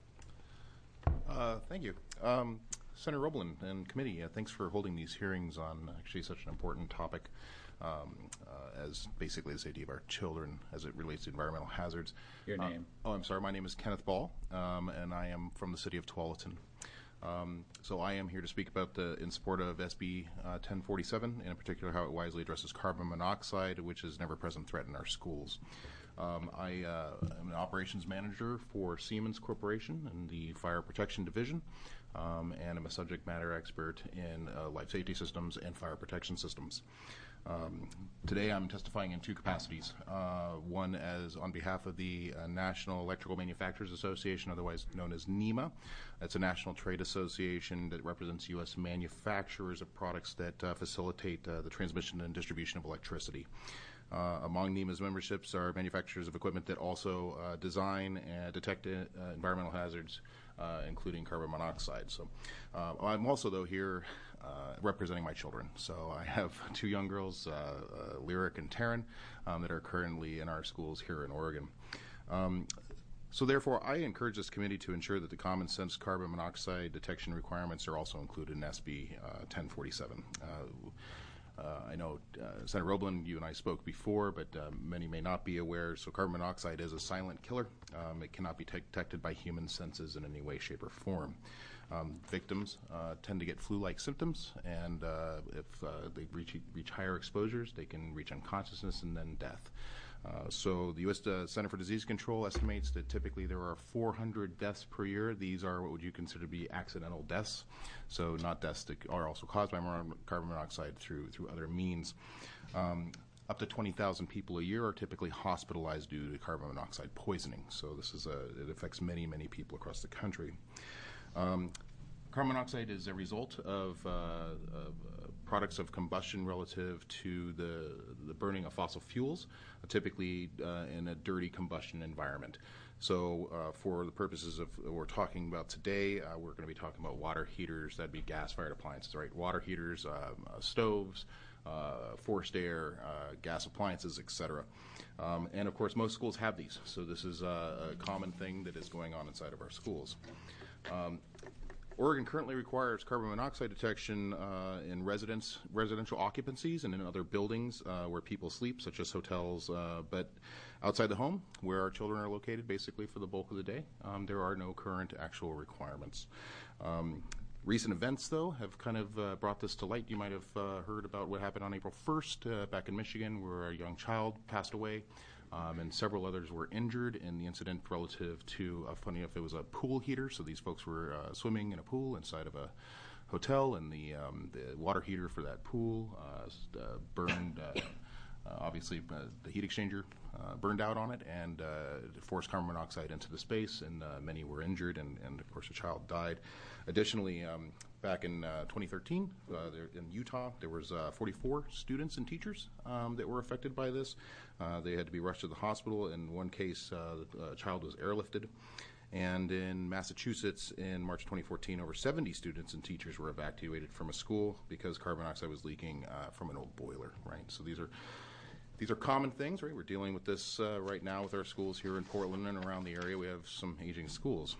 Thank you. Senator Roblin and committee, thanks for holding these hearings on actually such an important topic as basically the safety of our children as it relates to environmental hazards. Your name? I'm sorry. My name is Kenneth Ball, and I am from the city of Tualatin. So I am here to speak about in support of SB 1047, in particular how it wisely addresses carbon monoxide, which is an ever-present threat in our schools. I am an operations manager for Siemens Corporation in the Fire Protection Division, and I'm a subject matter expert in life safety systems and fire protection systems. Today I'm testifying in two capacities. One as on behalf of the National Electrical Manufacturers Association, otherwise known as NEMA. That's a national trade association that represents U.S. manufacturers of products that facilitate the transmission and distribution of electricity. Among NEMA's memberships are manufacturers of equipment that also design and detect environmental hazards, including carbon monoxide. So I'm also, though, here representing my children. So I have two young girls, Lyric and Taryn, that are currently in our schools here in Oregon. So therefore, I encourage this committee to ensure that the common sense carbon monoxide detection requirements are also included in SB 1047. I know, Senator Roblin, you and I spoke before, but many may not be aware. So carbon monoxide is a silent killer. It cannot be detected by human senses in any way, shape, or form. Victims tend to get flu-like symptoms, and if they reach higher exposures, they can reach unconsciousness and then death. So the U.S. Center for Disease Control estimates that typically there are 400 deaths per year. These are what would you consider to be accidental deaths, so not deaths that are also caused by carbon monoxide through other means. Up to 20,000 people a year are typically hospitalized due to carbon monoxide poisoning. So this is it affects many, many people across the country. Carbon monoxide is a result of products of combustion relative to the burning of fossil fuels, typically in a dirty combustion environment. So for the purposes of what we're talking about today, we're going to be talking about water heaters. That'd be gas-fired appliances, right? Water heaters, stoves, forced air, gas appliances, etc. And of course, most schools have these. So this is a common thing that is going on inside of our schools. Oregon currently requires carbon monoxide detection in residential occupancies and in other buildings where people sleep, such as hotels, but outside the home, where our children are located basically for the bulk of the day, there are no current actual requirements. Recent events, though, have kind of brought this to light. You might have heard about what happened on April 1st back in Michigan, where a young child passed away. And several others were injured in the incident relative to, funny enough, it was a pool heater. So these folks were swimming in a pool inside of a hotel, and the water heater for that pool burned. Obviously, the heat exchanger burned out on it and forced carbon monoxide into the space, and many were injured, and of course, a child died. Additionally, back in 2013, in Utah, there was 44 students and teachers that were affected by this. They had to be rushed to the hospital. In one case, the child was airlifted. And in Massachusetts, in March 2014, over 70 students and teachers were evacuated from a school because carbon monoxide was leaking from an old boiler, right? So these are common things, right? We're dealing with this right now with our schools here in Portland and around the area. We have some aging schools.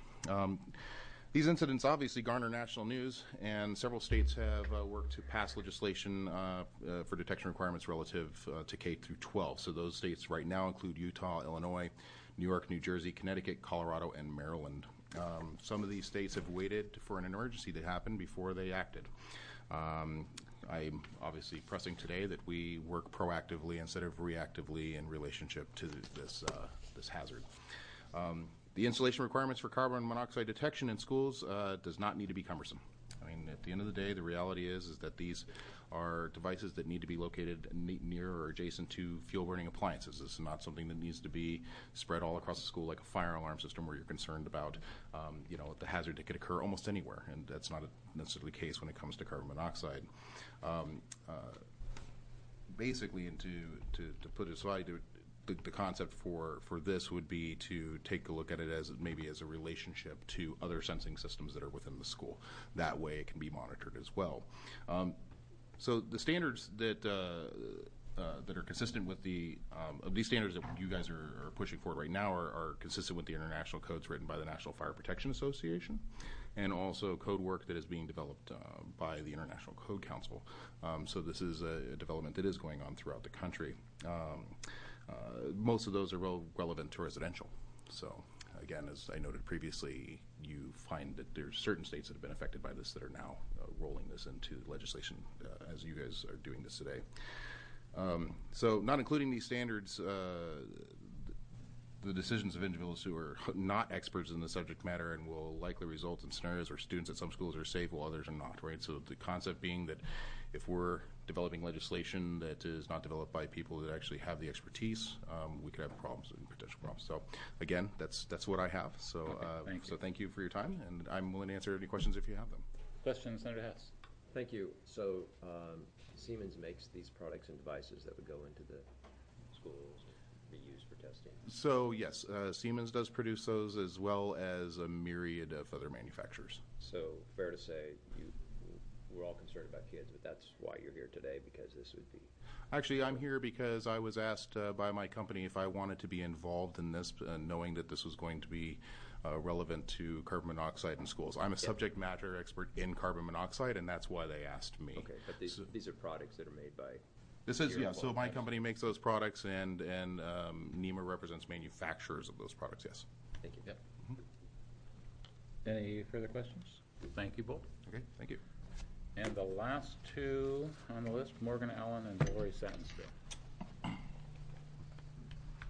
These incidents obviously garner national news, and several states have worked to pass legislation for detection requirements relative to K through 12. So those states right now include Utah, Illinois, New York, New Jersey, Connecticut, Colorado, and Maryland. Some of these states have waited for an emergency to happen before they acted. I'm obviously pressing today that we work proactively instead of reactively in relationship to this hazard. The installation requirements for carbon monoxide detection in schools does not need to be cumbersome. I mean, at the end of the day, the reality is that these are devices that need to be located near or adjacent to fuel-burning appliances. This is not something that needs to be spread all across the school like a fire alarm system where you're concerned about, the hazard that could occur almost anywhere, and that's not necessarily the case when it comes to carbon monoxide. Basically, and to put it aside, the concept for this would be to take a look at it as maybe as a relationship to other sensing systems that are within the school. That way it can be monitored as well. So the standards that are consistent with these standards that you guys are pushing forward right now are consistent with the international codes written by the National Fire Protection Association, and also code work that is being developed by the International Code Council. So this is a development that is going on throughout the country. Most of those are relevant to residential. So again, as I noted previously, you find that there's certain states that have been affected by this that are now rolling this into legislation as you guys are doing this today. So not including these standards, the decisions of individuals who are not experts in the subject matter and will likely result in scenarios where students at some schools are safe while others are not, right? So the concept being that if we're developing legislation that is not developed by people that actually have the expertise, we could have problems and potential problems. So again, that's what I have. So thank you for your time, and I'm willing to answer any questions if you have them. Questions, Senator Hess? Thank you. So Siemens makes these products and devices that would go into the schools and be used for testing. So yes, Siemens does produce those as well as a myriad of other manufacturers. So fair to say we're all concerned about kids, but that's why you're here today, because this would be... Actually, I'm here because I was asked by my company if I wanted to be involved in this, knowing that this was going to be relevant to carbon monoxide in schools. I'm a subject matter expert in carbon monoxide, and that's why they asked me. Okay, but these are products that are made by... This is, yeah, so my company makes those products, and NEMA represents manufacturers of those products, yes. Thank you. Yep. Any further questions? Thank you both. Okay, thank you. And the last two on the list, Morgan Allen and Lori Satensville.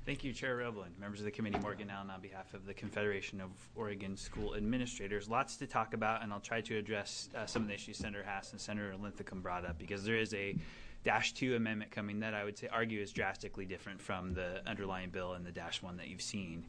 Thank you, Chair Roblin, members of the committee, Morgan Allen on behalf of the Confederation of Oregon School Administrators. Lots to talk about, and I'll try to address some of the issues Senator Haas and Senator Linthicum brought up, because there is a -2 amendment coming that I would say argue is drastically different from the underlying bill and the -1 that you've seen.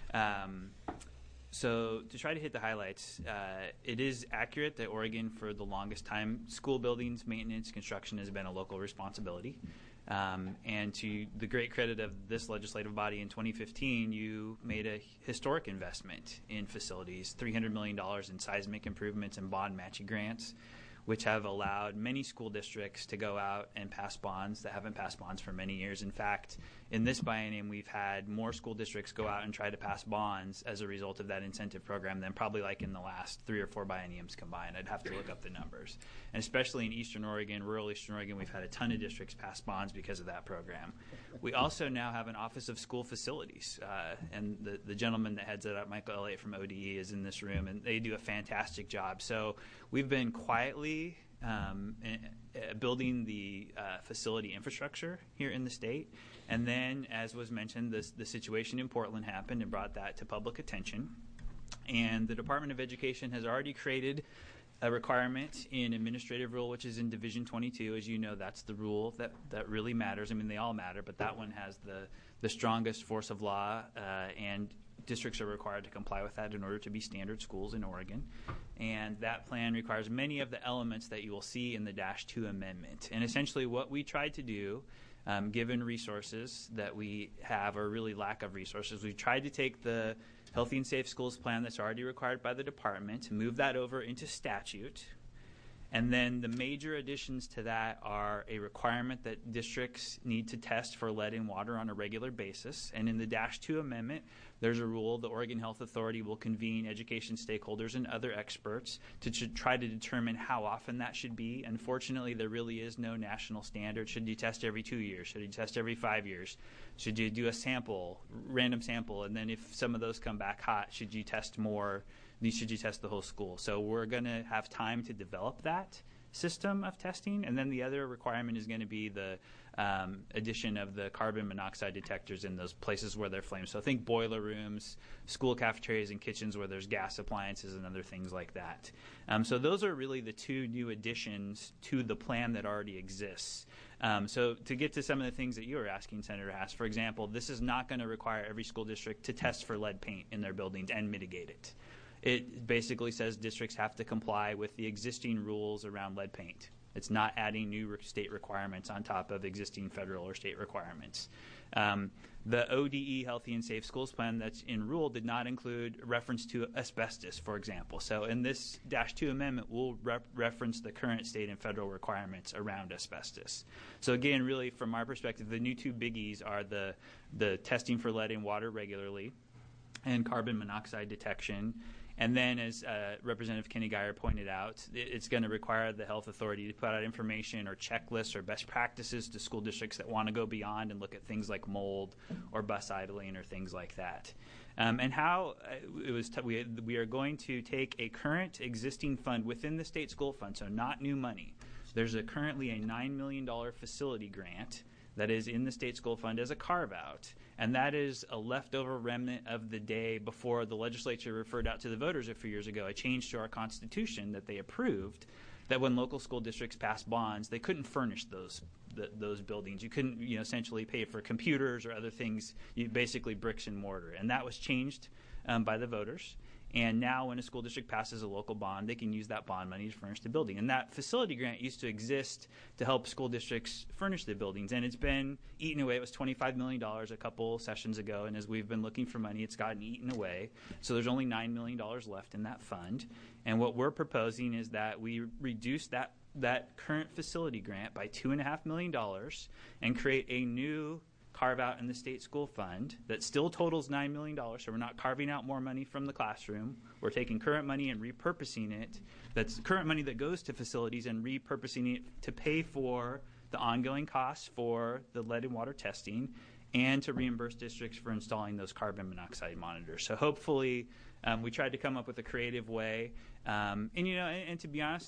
So to try to hit the highlights, it is accurate that Oregon, for the longest time, school buildings, maintenance, construction has been a local responsibility. And to the great credit of this legislative body, in 2015, you made a historic investment in facilities, $300 million in seismic improvements and bond matching grants, which have allowed many school districts to go out and pass bonds that haven't passed bonds for many years. In fact, in this biennium, we've had more school districts go out and try to pass bonds as a result of that incentive program than probably like in the last 3 or 4 bienniums combined. I'd have to look up the numbers. And especially in Eastern Oregon, rural Eastern Oregon, we've had a ton of districts pass bonds because of that program. We also now have an Office of School Facilities, and the gentleman that heads it up, Michael Elliott from ODE, is in this room, and they do a fantastic job. So we've been quietly building the facility infrastructure here in the state. And then, as was mentioned, the situation in Portland happened and brought that to public attention. And the Department of Education has already created a requirement in Administrative Rule, which is in Division 22. As you know, that's the rule that really matters. I mean, they all matter, but that one has the strongest force of law, and districts are required to comply with that in order to be standard schools in Oregon. And that plan requires many of the elements that you will see in the -2 amendment. And essentially what we tried to do, given resources that we have, or really lack of resources, we tried to take the Healthy and Safe Schools plan that's already required by the department, move that over into statute. And then the major additions to that are a requirement that districts need to test for lead in water on a regular basis. And in the -2 amendment, there's a rule the Oregon Health Authority will convene education stakeholders and other experts to try to determine how often that should be. Unfortunately, there really is no national standard. Should you test every 2 years? Should you test every 5 years? Should you do a random sample, and then if some of those come back hot, should you test more? Should you test the whole school? So we're going to have time to develop that system of testing. And then the other requirement is going to be the addition of the carbon monoxide detectors in those places where they're flames. So think boiler rooms, school cafeterias, and kitchens where there's gas appliances and other things like that. So those are really the 2 new additions to the plan that already exists. So to get to some of the things that you were asking, Senator Haas, for example, this is not going to require every school district to test for lead paint in their buildings and mitigate it. It basically says districts have to comply with the existing rules around lead paint. It's not adding new state requirements on top of existing federal or state requirements. The ODE Healthy and Safe Schools plan that's in rule did not include reference to asbestos, for example. So in this -2 amendment, we'll reference the current state and federal requirements around asbestos. So again, really from our perspective, the new 2 biggies are the testing for lead in water regularly and carbon monoxide detection. And then, as Representative Kenny Geyer pointed out, it's going to require the health authority to put out information or checklists or best practices to school districts that want to go beyond and look at things like mold or bus idling or things like that. And how it was we are going to take a current existing fund within the state school fund, so not new money. There's currently a $9 million facility grant that is in the state school fund as a carve-out, and that is a leftover remnant of the day before the legislature referred out to the voters a few years ago a change to our Constitution that they approved, that when local school districts passed bonds, they couldn't furnish those buildings. You couldn't essentially pay for computers or other things, basically bricks and mortar, and that was changed by the voters. And now when a school district passes a local bond, they can use that bond money to furnish the building. And that facility grant used to exist to help school districts furnish the buildings. And it's been eaten away. It was $25 million a couple sessions ago. And as we've been looking for money, it's gotten eaten away. So there's only $9 million left in that fund. And what we're proposing is that we reduce that current facility grant by $2.5 million and create a new carve out in the state school fund that still totals $9 million. So we're not carving out more money from the classroom. We're taking current money and repurposing it. That's current money that goes to facilities and repurposing it to pay for the ongoing costs for the lead and water testing and to reimburse districts for installing those carbon monoxide monitors. So hopefully We tried to come up with a creative way, and to be honest,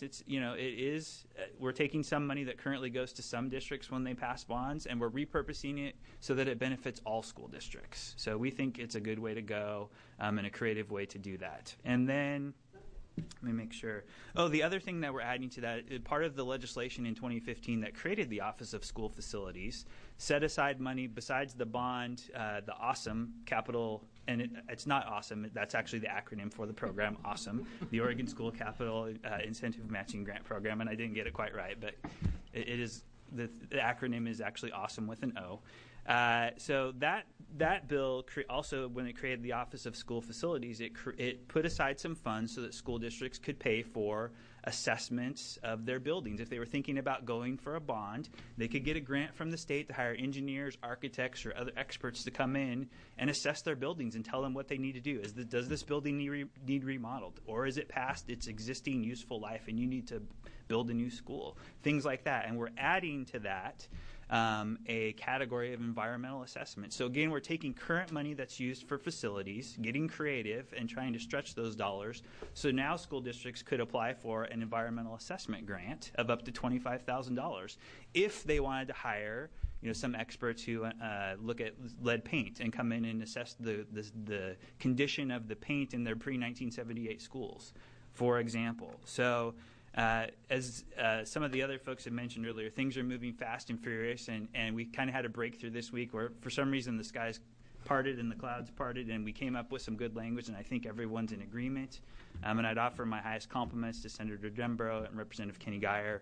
we're taking some money that currently goes to some districts when they pass bonds, and we're repurposing it so that it benefits all school districts. So we think it's a good way to go, and a creative way to do that. And then, let me make sure. Oh, the other thing that we're adding to that, part of the legislation in 2015 that created the Office of School Facilities set aside money besides the bond, the AWESOME capital, and it's not awesome. That's actually the acronym for the program, AWESOME, the Oregon School Capital Incentive Matching Grant Program, and I didn't get it quite right, but it is the acronym is actually AWESOME with an O. So that bill also, when it created the Office of School Facilities, it put aside some funds so that school districts could pay for assessments of their buildings. If they were thinking about going for a bond, they could get a grant from the state to hire engineers, architects, or other experts to come in and assess their buildings and tell them what they need to do. Does this building need remodeled? Or is it past its existing useful life and you need to build a new school? Things like that. And we're adding to that a category of environmental assessment. So again, we're taking current money that's used for facilities, getting creative, and trying to stretch those dollars. So now school districts could apply for an environmental assessment grant of up to $25,000 if they wanted to hire some experts who look at lead paint and come in and assess the condition of the paint in their pre-1978 schools, for example. So as some of the other folks had mentioned earlier, things are moving fast and furious, and we kind of had a breakthrough this week where, for some reason, the skies parted and the clouds parted, and we came up with some good language, and I think everyone's in agreement. And I'd offer my highest compliments to Senator Dembrow and Representative Kenny Geyer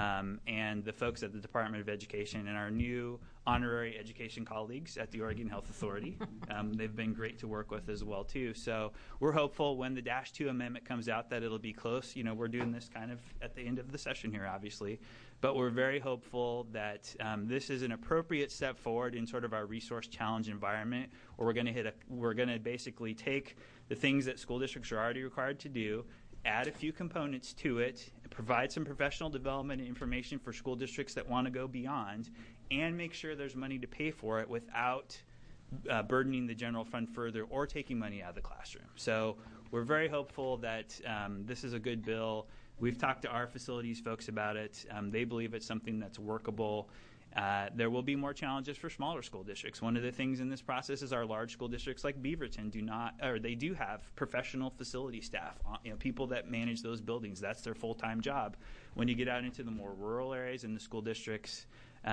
and the folks at the Department of Education and our new honorary education colleagues at the Oregon Health Authority. They've been great to work with as well, too. So we're hopeful when the Dash 2 amendment comes out that it'll be close. We're doing this kind of at the end of the session here, obviously. But we're very hopeful that this is an appropriate step forward in sort of our resource challenge environment, where we're going to basically take the things that school districts are already required to do, add a few components to it, provide some professional development and information for school districts that want to go beyond, and make sure there's money to pay for it without burdening the general fund further or taking money out of the classroom. So we're very hopeful that this is a good bill. We've talked to our facilities folks about it. They believe it's something that's workable. There will be more challenges for smaller school districts. One of the things in this process is our large school districts like Beaverton they do have professional facility staff, people that manage those buildings. That's their full-time job. When you get out into the more rural areas in the school districts,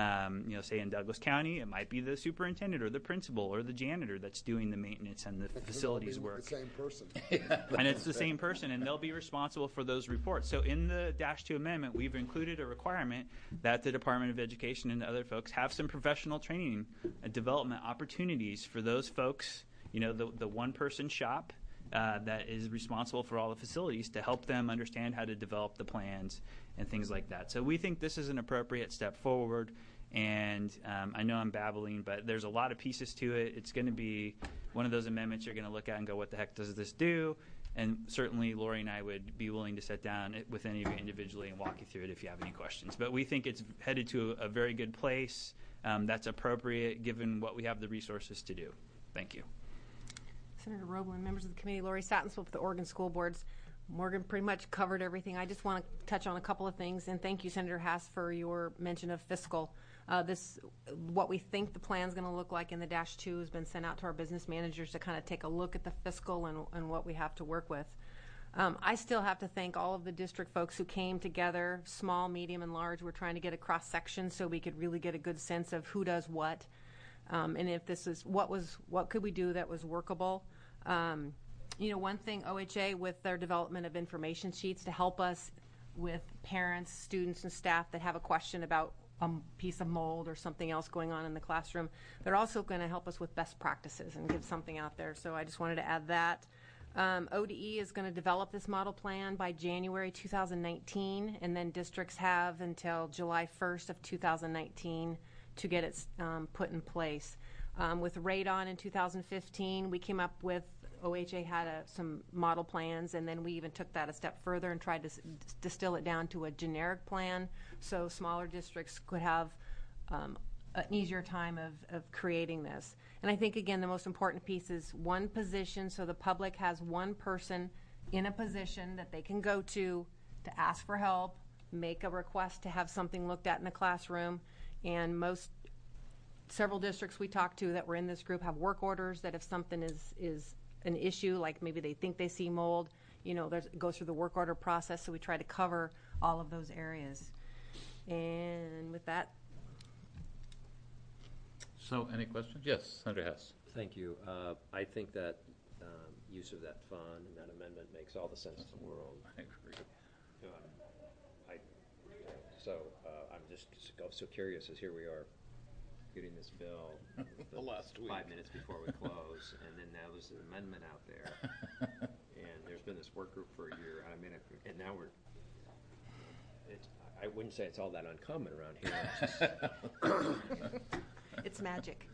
say in Douglas County, it might be the superintendent or the principal or the janitor that's doing the maintenance and the facilities work. The same person. And it's the same person, and they'll be responsible for those reports. So in the Dash 2 amendment, we've included a requirement that the Department of Education and other folks have some professional training and development opportunities for those folks, the one-person shop that is responsible for all the facilities, to help them understand how to develop the plans and things like that. So we think this is an appropriate step forward, and I know I'm babbling, but there's a lot of pieces to it. It's going to be one of those amendments you're going to look at and go, what the heck does this do? And certainly Lori and I would be willing to sit down with any of you individually and walk you through it if you have any questions. But we think it's headed to a very good place that's appropriate given what we have the resources to do. Thank you. Senator Roeblen, members of the committee, Lori Sattensville with the Oregon School Boards. Morgan pretty much covered everything. I just want to touch on a couple of things, and thank you, Senator Haas, for your mention of fiscal. What we think the plan is going to look like in the Dash 2 has been sent out to our business managers to kind of take a look at the fiscal and what we have to work with. I still have to thank all of the district folks who came together, small, medium, and large. We're trying to get a cross-section so we could really get a good sense of who does what, and if this is what could we do that was workable. One thing, OHA, with their development of information sheets to help us with parents, students, and staff that have a question about a piece of mold or something else going on in the classroom, they're also going to help us with best practices and give something out there. So I just wanted to add that. ODE is going to develop this model plan by January 2019, and then districts have until July 1st of 2019 to get it put in place. With Radon in 2015, we came up with, OHA had some model plans, and then we even took that a step further and tried to distill it down to a generic plan so smaller districts could have an easier time of creating this. And I think, again, the most important piece is one position, so the public has one person in a position that they can go to ask for help, make a request to have something looked at in the classroom. And several districts we talked to that were in this group have work orders that if something is an issue, like maybe they think they see mold, it goes through the work order process, so we try to cover all of those areas. And with that. So, any questions? Yes, Senator Hess. Thank you. I think that use of that fund and that amendment makes all the sense in the world. I agree. I'm just so curious as here we are getting this bill the last week. 5 minutes before we close, and then now there's an amendment out there, and there's been this work group for a year. I mean, and now I wouldn't say it's all that uncommon around here. It's magic.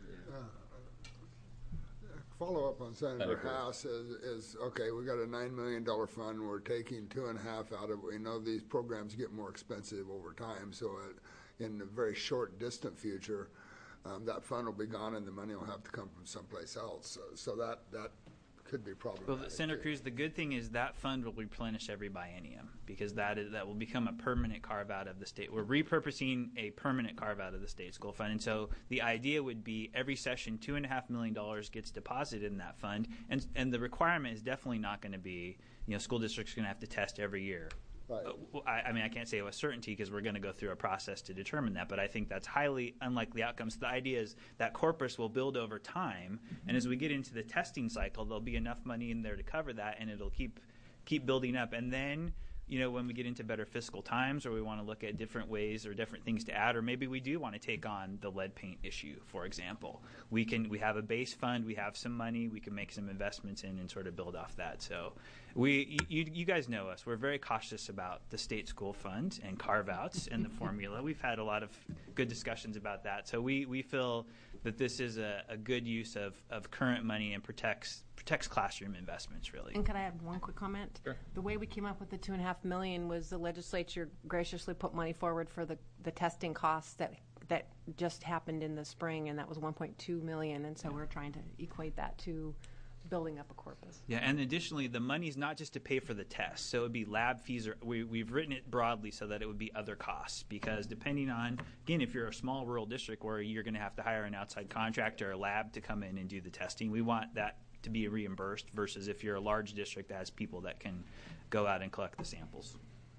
Follow up on Senator House is okay. We got a $9 million fund. We're taking 2.5 out of it. We know these programs get more expensive over time. So in the very short, distant future, that fund will be gone, and the money will have to come from someplace else. So that could be problematic. Well, Senator Cruz, the good thing is that fund will replenish every biennium because that will become a permanent carve out of the state. We're repurposing a permanent carve out of the state school fund, and so the idea would be every session $2.5 million gets deposited in that fund, and the requirement is definitely not going to be school districts are going to have to test every year. Right. I mean, I can't say with certainty because we're going to go through a process to determine that, but I think that's highly unlikely outcomes. The idea is that corpus will build over time, and as we get into the testing cycle, there'll be enough money in there to cover that, and it'll keep building up. And then, when we get into better fiscal times or we want to look at different ways or different things to add, or maybe we do want to take on the lead paint issue, for example. We have a base fund, we have some money, we can make some investments in and sort of build off that. So you guys know us. We're very cautious about the state school fund and carve-outs and the formula. We've had a lot of good discussions about that. So we feel that this is a good use of current money and protects classroom investments, really. And could I add one quick comment? Sure. The way we came up with the $2.5 million was the legislature graciously put money forward for the testing costs that just happened in the spring, and that was $1.2 million. And so we're trying to equate that to building up a corpus. Yeah, and additionally, the money's not just to pay for the test. So it would be lab fees, or we've written it broadly so that it would be other costs. Because depending on, again, if you're a small rural district where you're going to have to hire an outside contractor or lab to come in and do the testing, we want that to be reimbursed versus if you're a large district that has people that can go out and collect the samples.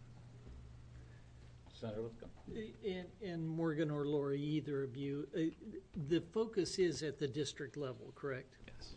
Senator Lithcom. And Morgan or Lori, either of you, the focus is at the district level, correct? Yes.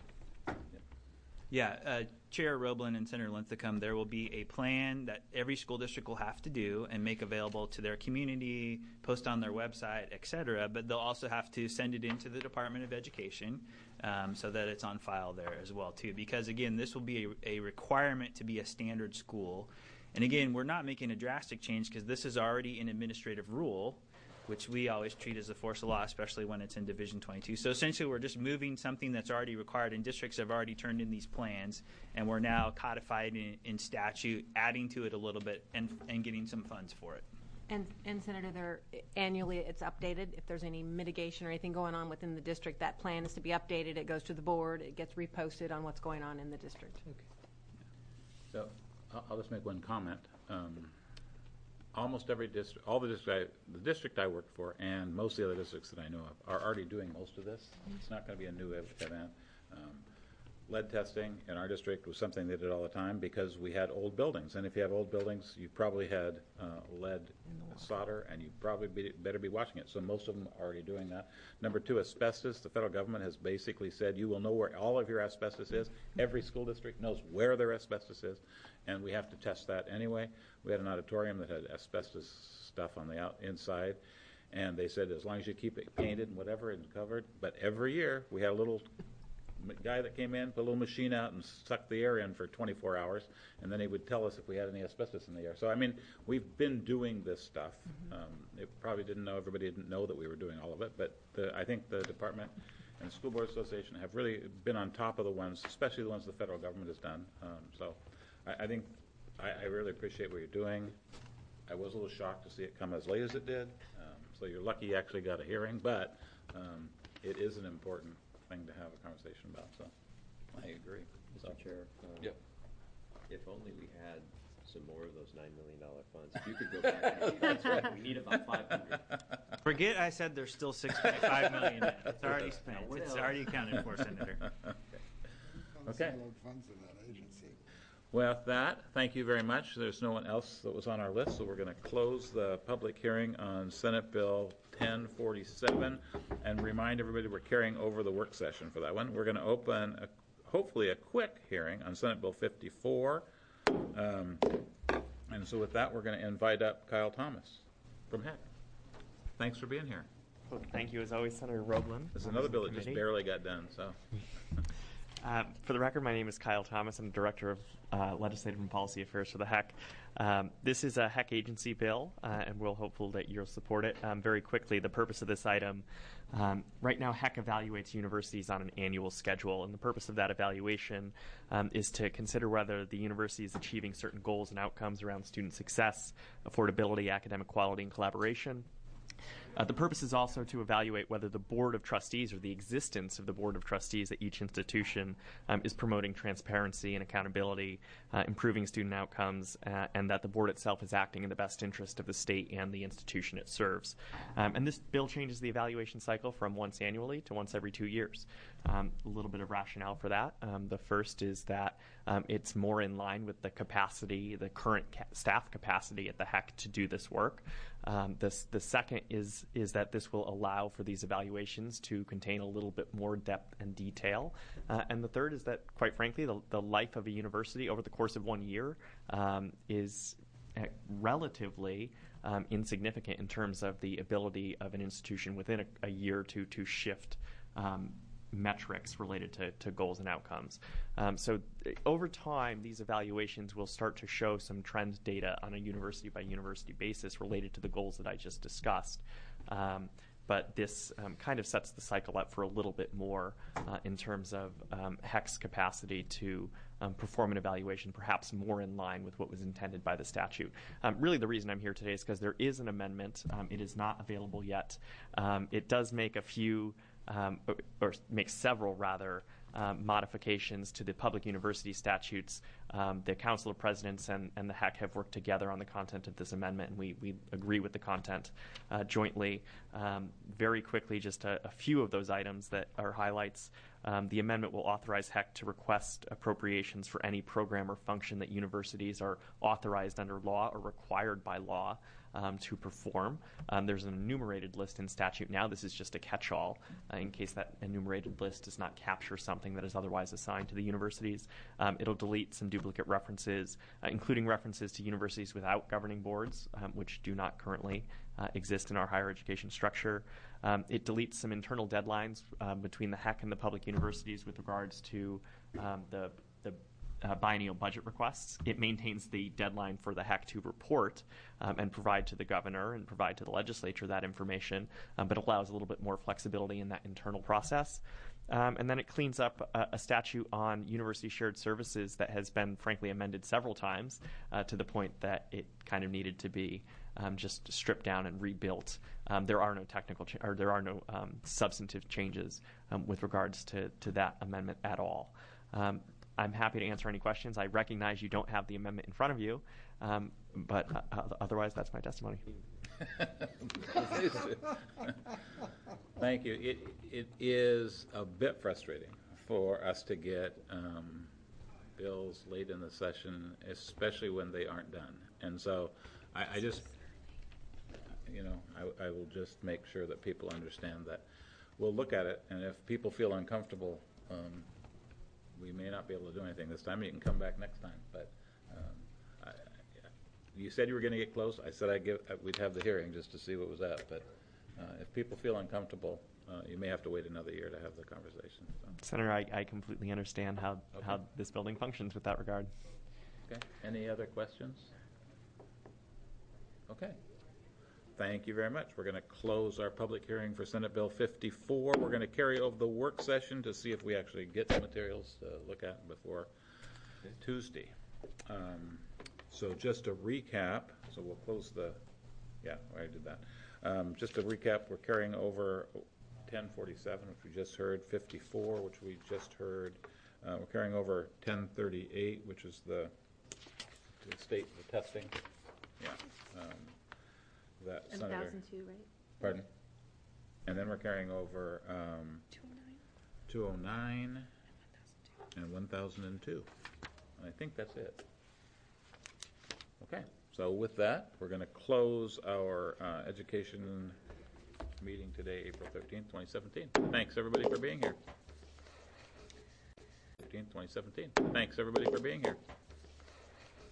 Yeah, Chair Roblin and Senator Linthicum, there will be a plan that every school district will have to do and make available to their community, post on their website, et cetera, but they'll also have to send it into the Department of Education so that it's on file there as well, too. Because, again, this will be a requirement to be a standard school. And, again, we're not making a drastic change because this is already an administrative rule, which we always treat as a force of law, especially when it's in Division 22. So essentially we're just moving something that's already required, and districts have already turned in these plans, and we're now codified in statute, adding to it a little bit and getting some funds for it. And Senator, annually it's updated. If there's any mitigation or anything going on within the district, that plan is to be updated. It goes to the board. It gets reposted on what's going on in the district. Okay. So I'll just make one comment. Almost every district, the district I worked for, and most of the other districts that I know of are already doing most of this. It's not going to be a new event. Lead testing in our district was something they did all the time because we had old buildings, and if you have old buildings, you probably had lead solder, and you probably better be watching it. So most of them are already doing that. Number two, asbestos. The federal government has basically said you will know where all of your asbestos is. Every school district knows where their asbestos is, and we have to test that anyway. We had an auditorium that had asbestos stuff on the inside, and they said as long as you keep it painted and whatever and covered. But every year we had a little guy that came in, put a little machine out and sucked the air in for 24 hours, and then he would tell us if we had any asbestos in the air. So, I mean, we've been doing this stuff. Everybody didn't know that we were doing all of it, but I think the department and the School Board Association have really been on top of the ones, especially the ones the federal government has done. So I think I really appreciate what you're doing. I was a little shocked to see it come as late as it did. So you're lucky you actually got a hearing, but it is an important thing thing to have a conversation about, so I agree. So, Mr. Chair, yep. if only we had some more of those $9 million funds. If you could go back. That's right. We need about 500. Forget I said there's still $6.5 million in it. It's already spent. It's already accounted for, Senator. Okay. Funds in that agency. With that, thank you very much. There's no one else that was on our list, so we're going to close the public hearing on Senate Bill 1047 and remind everybody we're carrying over the work session for that one. We're going to open, hopefully, a quick hearing on Senate Bill 54. And so with that, we're going to invite up Kyle Thomas from HEC. Thanks for being here. Well, thank you, as always, Senator Roblin. There's another bill that just barely got done, so. For the record, my name is Kyle Thomas. I'm Director of Legislative and Policy Affairs for the HEC. This is a HEC agency bill, and we're hopeful that you'll support it. Very quickly, the purpose of this item, right now HEC evaluates universities on an annual schedule, and the purpose of that evaluation is to consider whether the university is achieving certain goals and outcomes around student success, affordability, academic quality, and collaboration. The purpose is also to evaluate whether the Board of Trustees or the existence of the Board of Trustees at each institution is promoting transparency and accountability, improving student outcomes, and that the board itself is acting in the best interest of the state and the institution it serves. And this bill changes the evaluation cycle from once annually to once every 2 years. A little bit of rationale for that. The first is that it's more in line with the capacity, the current staff capacity at the HEC to do this work. The second is that this will allow for these evaluations to contain a little bit more depth and detail. And the third is that, quite frankly, the life of a university over the course of 1 year is relatively insignificant in terms of the ability of an institution within a year to shift metrics related to goals and outcomes. So over time, these evaluations will start to show some trend data on a university-by-university basis related to the goals that I just discussed. But this kind of sets the cycle up for a little bit more in terms of HEC's capacity to perform an evaluation perhaps more in line with what was intended by the statute. Really the reason I'm here today is because there is an amendment. It is not available yet. It does make a few or make several rather modifications to the public university statutes. The Council of Presidents and the HEC have worked together on the content of this amendment, and we agree with the content jointly. Very quickly, just a few of those items that are highlights. The amendment will authorize HEC to request appropriations for any program or function that universities are authorized under law or required by law to perform. There's an enumerated list in statute now. This is just a catch-all in case that enumerated list does not capture something that is otherwise assigned to the universities. It'll delete some duplicate references, including references to universities without governing boards, which do not currently exist in our higher education structure. It deletes some internal deadlines between the HEC and the public universities with regards to the biennial budget requests. It maintains the deadline for the HEC to report and provide to the governor and provide to the legislature that information, but allows a little bit more flexibility in that internal process. And then it cleans up a statute on university shared services that has been, frankly, amended several times to the point that it kind of needed to be just stripped down and rebuilt. There are no technical or there are no substantive changes with regards to that amendment at all. I'm happy to answer any questions. I recognize you don't have the amendment in front of you, but otherwise, that's my testimony. Thank you. It is a bit frustrating for us to get bills late in the session, especially when they aren't done. And so I just, I will just make sure that people understand that we'll look at it, and if people feel uncomfortable, we may not be able to do anything this time. You can come back next time. But you said you were going to get close. I said we'd have the hearing just to see what was up. But if people feel uncomfortable, you may have to wait another year to have the conversation. So. Senator, I completely understand how this building functions with that regard. Okay. Any other questions? Okay. Thank you very much. We're going to close our public hearing for Senate Bill 54. We're going to carry over the work session to see if we actually get the materials to look at before Tuesday. So just to recap, so we'll close I did that. Just to recap, we're carrying over 1047, which we just heard, 54, which we just heard. We're carrying over 1038, which is the state, the testing. Yeah. That And Senator. 1002, right? Pardon? And then we're carrying over 209 and 1002. I think that's it. Okay. So with that, we're going to close our education meeting today, April 13th, 2017. Thanks, everybody, for being here. 2017. Thanks, everybody, for being here.